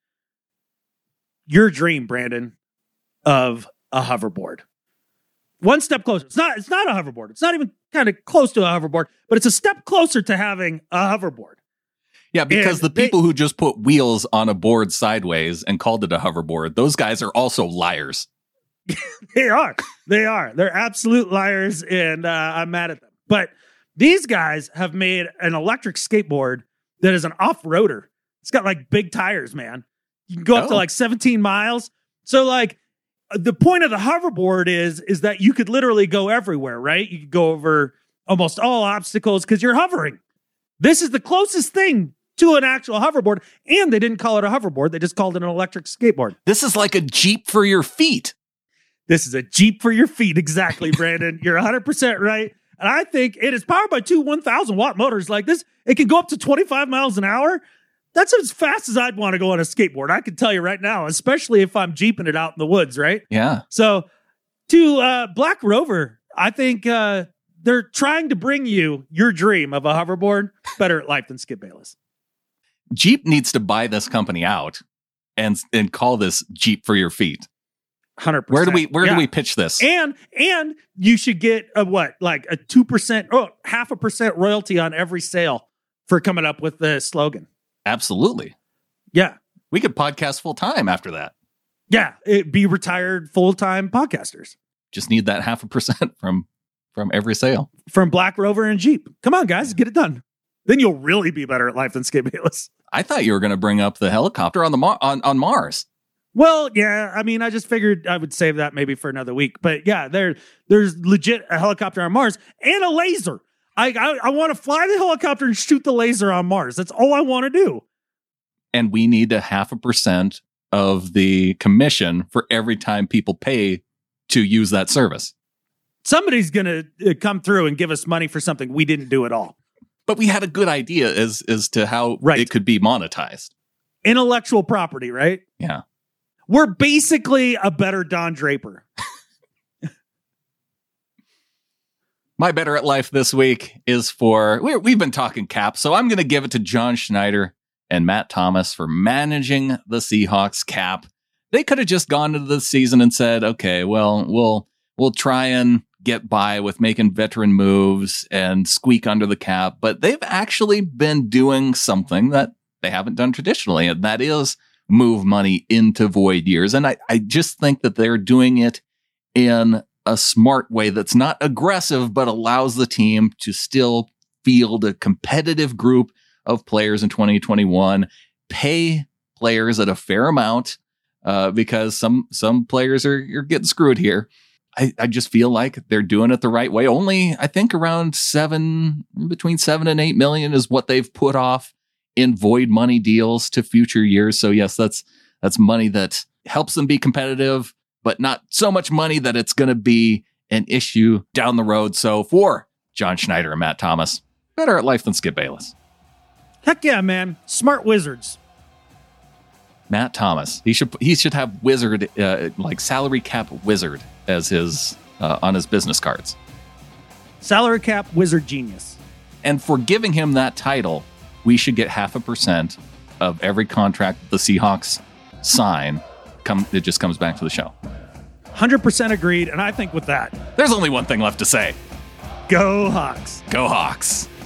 your dream, Brandon, of a hoverboard. One step closer. It's not a hoverboard. It's not even kind of close to a hoverboard, but it's a step closer to having a hoverboard. Yeah, because the people who just put wheels on a board sideways and called it a hoverboard, those guys are also liars. They are. They're absolute liars, and I'm mad at them. But these guys have made an electric skateboard that is an off-roader. It's got like big tires, man. You can go up to like 17 miles. So like the point of the hoverboard is that you could literally go everywhere, right? You could go over almost all obstacles because you're hovering. This is the closest thing to an actual hoverboard, and they didn't call it a hoverboard. They just called it an electric skateboard. This is like a Jeep for your feet. This is a Jeep for your feet. Exactly, Brandon. You're 100% right. And I think it is powered by two 1,000-watt motors like this. It can go up to 25 miles an hour. That's as fast as I'd want to go on a skateboard. I can tell you right now, especially if I'm Jeeping it out in the woods, right? Yeah. So to Black Rover, I think they're trying to bring you your dream of a hoverboard better at life than Skip Bayless. Jeep needs to buy this company out and call this Jeep for your feet. 100%. Where do we pitch this? And you should get a 2%, 0.5% royalty on every sale for coming up with the slogan. Absolutely. Yeah. We could podcast full time after that. Yeah. It'd be retired full-time podcasters. Just need that 0.5% from every sale. From Black Rover and Jeep. Come on, guys, get it done. Then you'll really be better at life than Skip Bayless. I thought you were going to bring up the helicopter on on Mars. Well, yeah, I mean, I just figured I would save that maybe for another week. But yeah, there's legit a helicopter on Mars and a laser. I want to fly the helicopter and shoot the laser on Mars. That's all I want to do. And we need 0.5% of the commission for every time people pay to use that service. Somebody's going to come through and give us money for something we didn't do at all. But we had a good idea as to how it could be monetized. Intellectual property, right? Yeah. We're basically a better Don Draper. My better at life this week is we've been talking cap, so I'm going to give it to John Schneider and Matt Thomas for managing the Seahawks cap. They could have just gone into the season and said, okay, well, we'll try and get by with making veteran moves and squeak under the cap. But they've actually been doing something that they haven't done traditionally, and that is move money into void years. And I just think that they're doing it in a smart way that's not aggressive, but allows the team to still field a competitive group of players in 2021, pay players at a fair amount, because some players are getting screwed here. I just feel like they're doing it the right way. Only, I think, around between 7 and 8 million is what they've put off in void money deals to future years. So yes, that's money that helps them be competitive, but not so much money that it's going to be an issue down the road. So for John Schneider and Matt Thomas, better at life than Skip Bayless. Heck yeah, man. Smart wizards. Matt Thomas. He should have wizard, like salary cap wizard as his, on his business cards. Salary cap wizard genius. And for giving him that title, we should get 0.5% of every contract the Seahawks sign. It just comes back to the show. 100% agreed. And I think with that, there's only one thing left to say. Go Hawks. Go Hawks.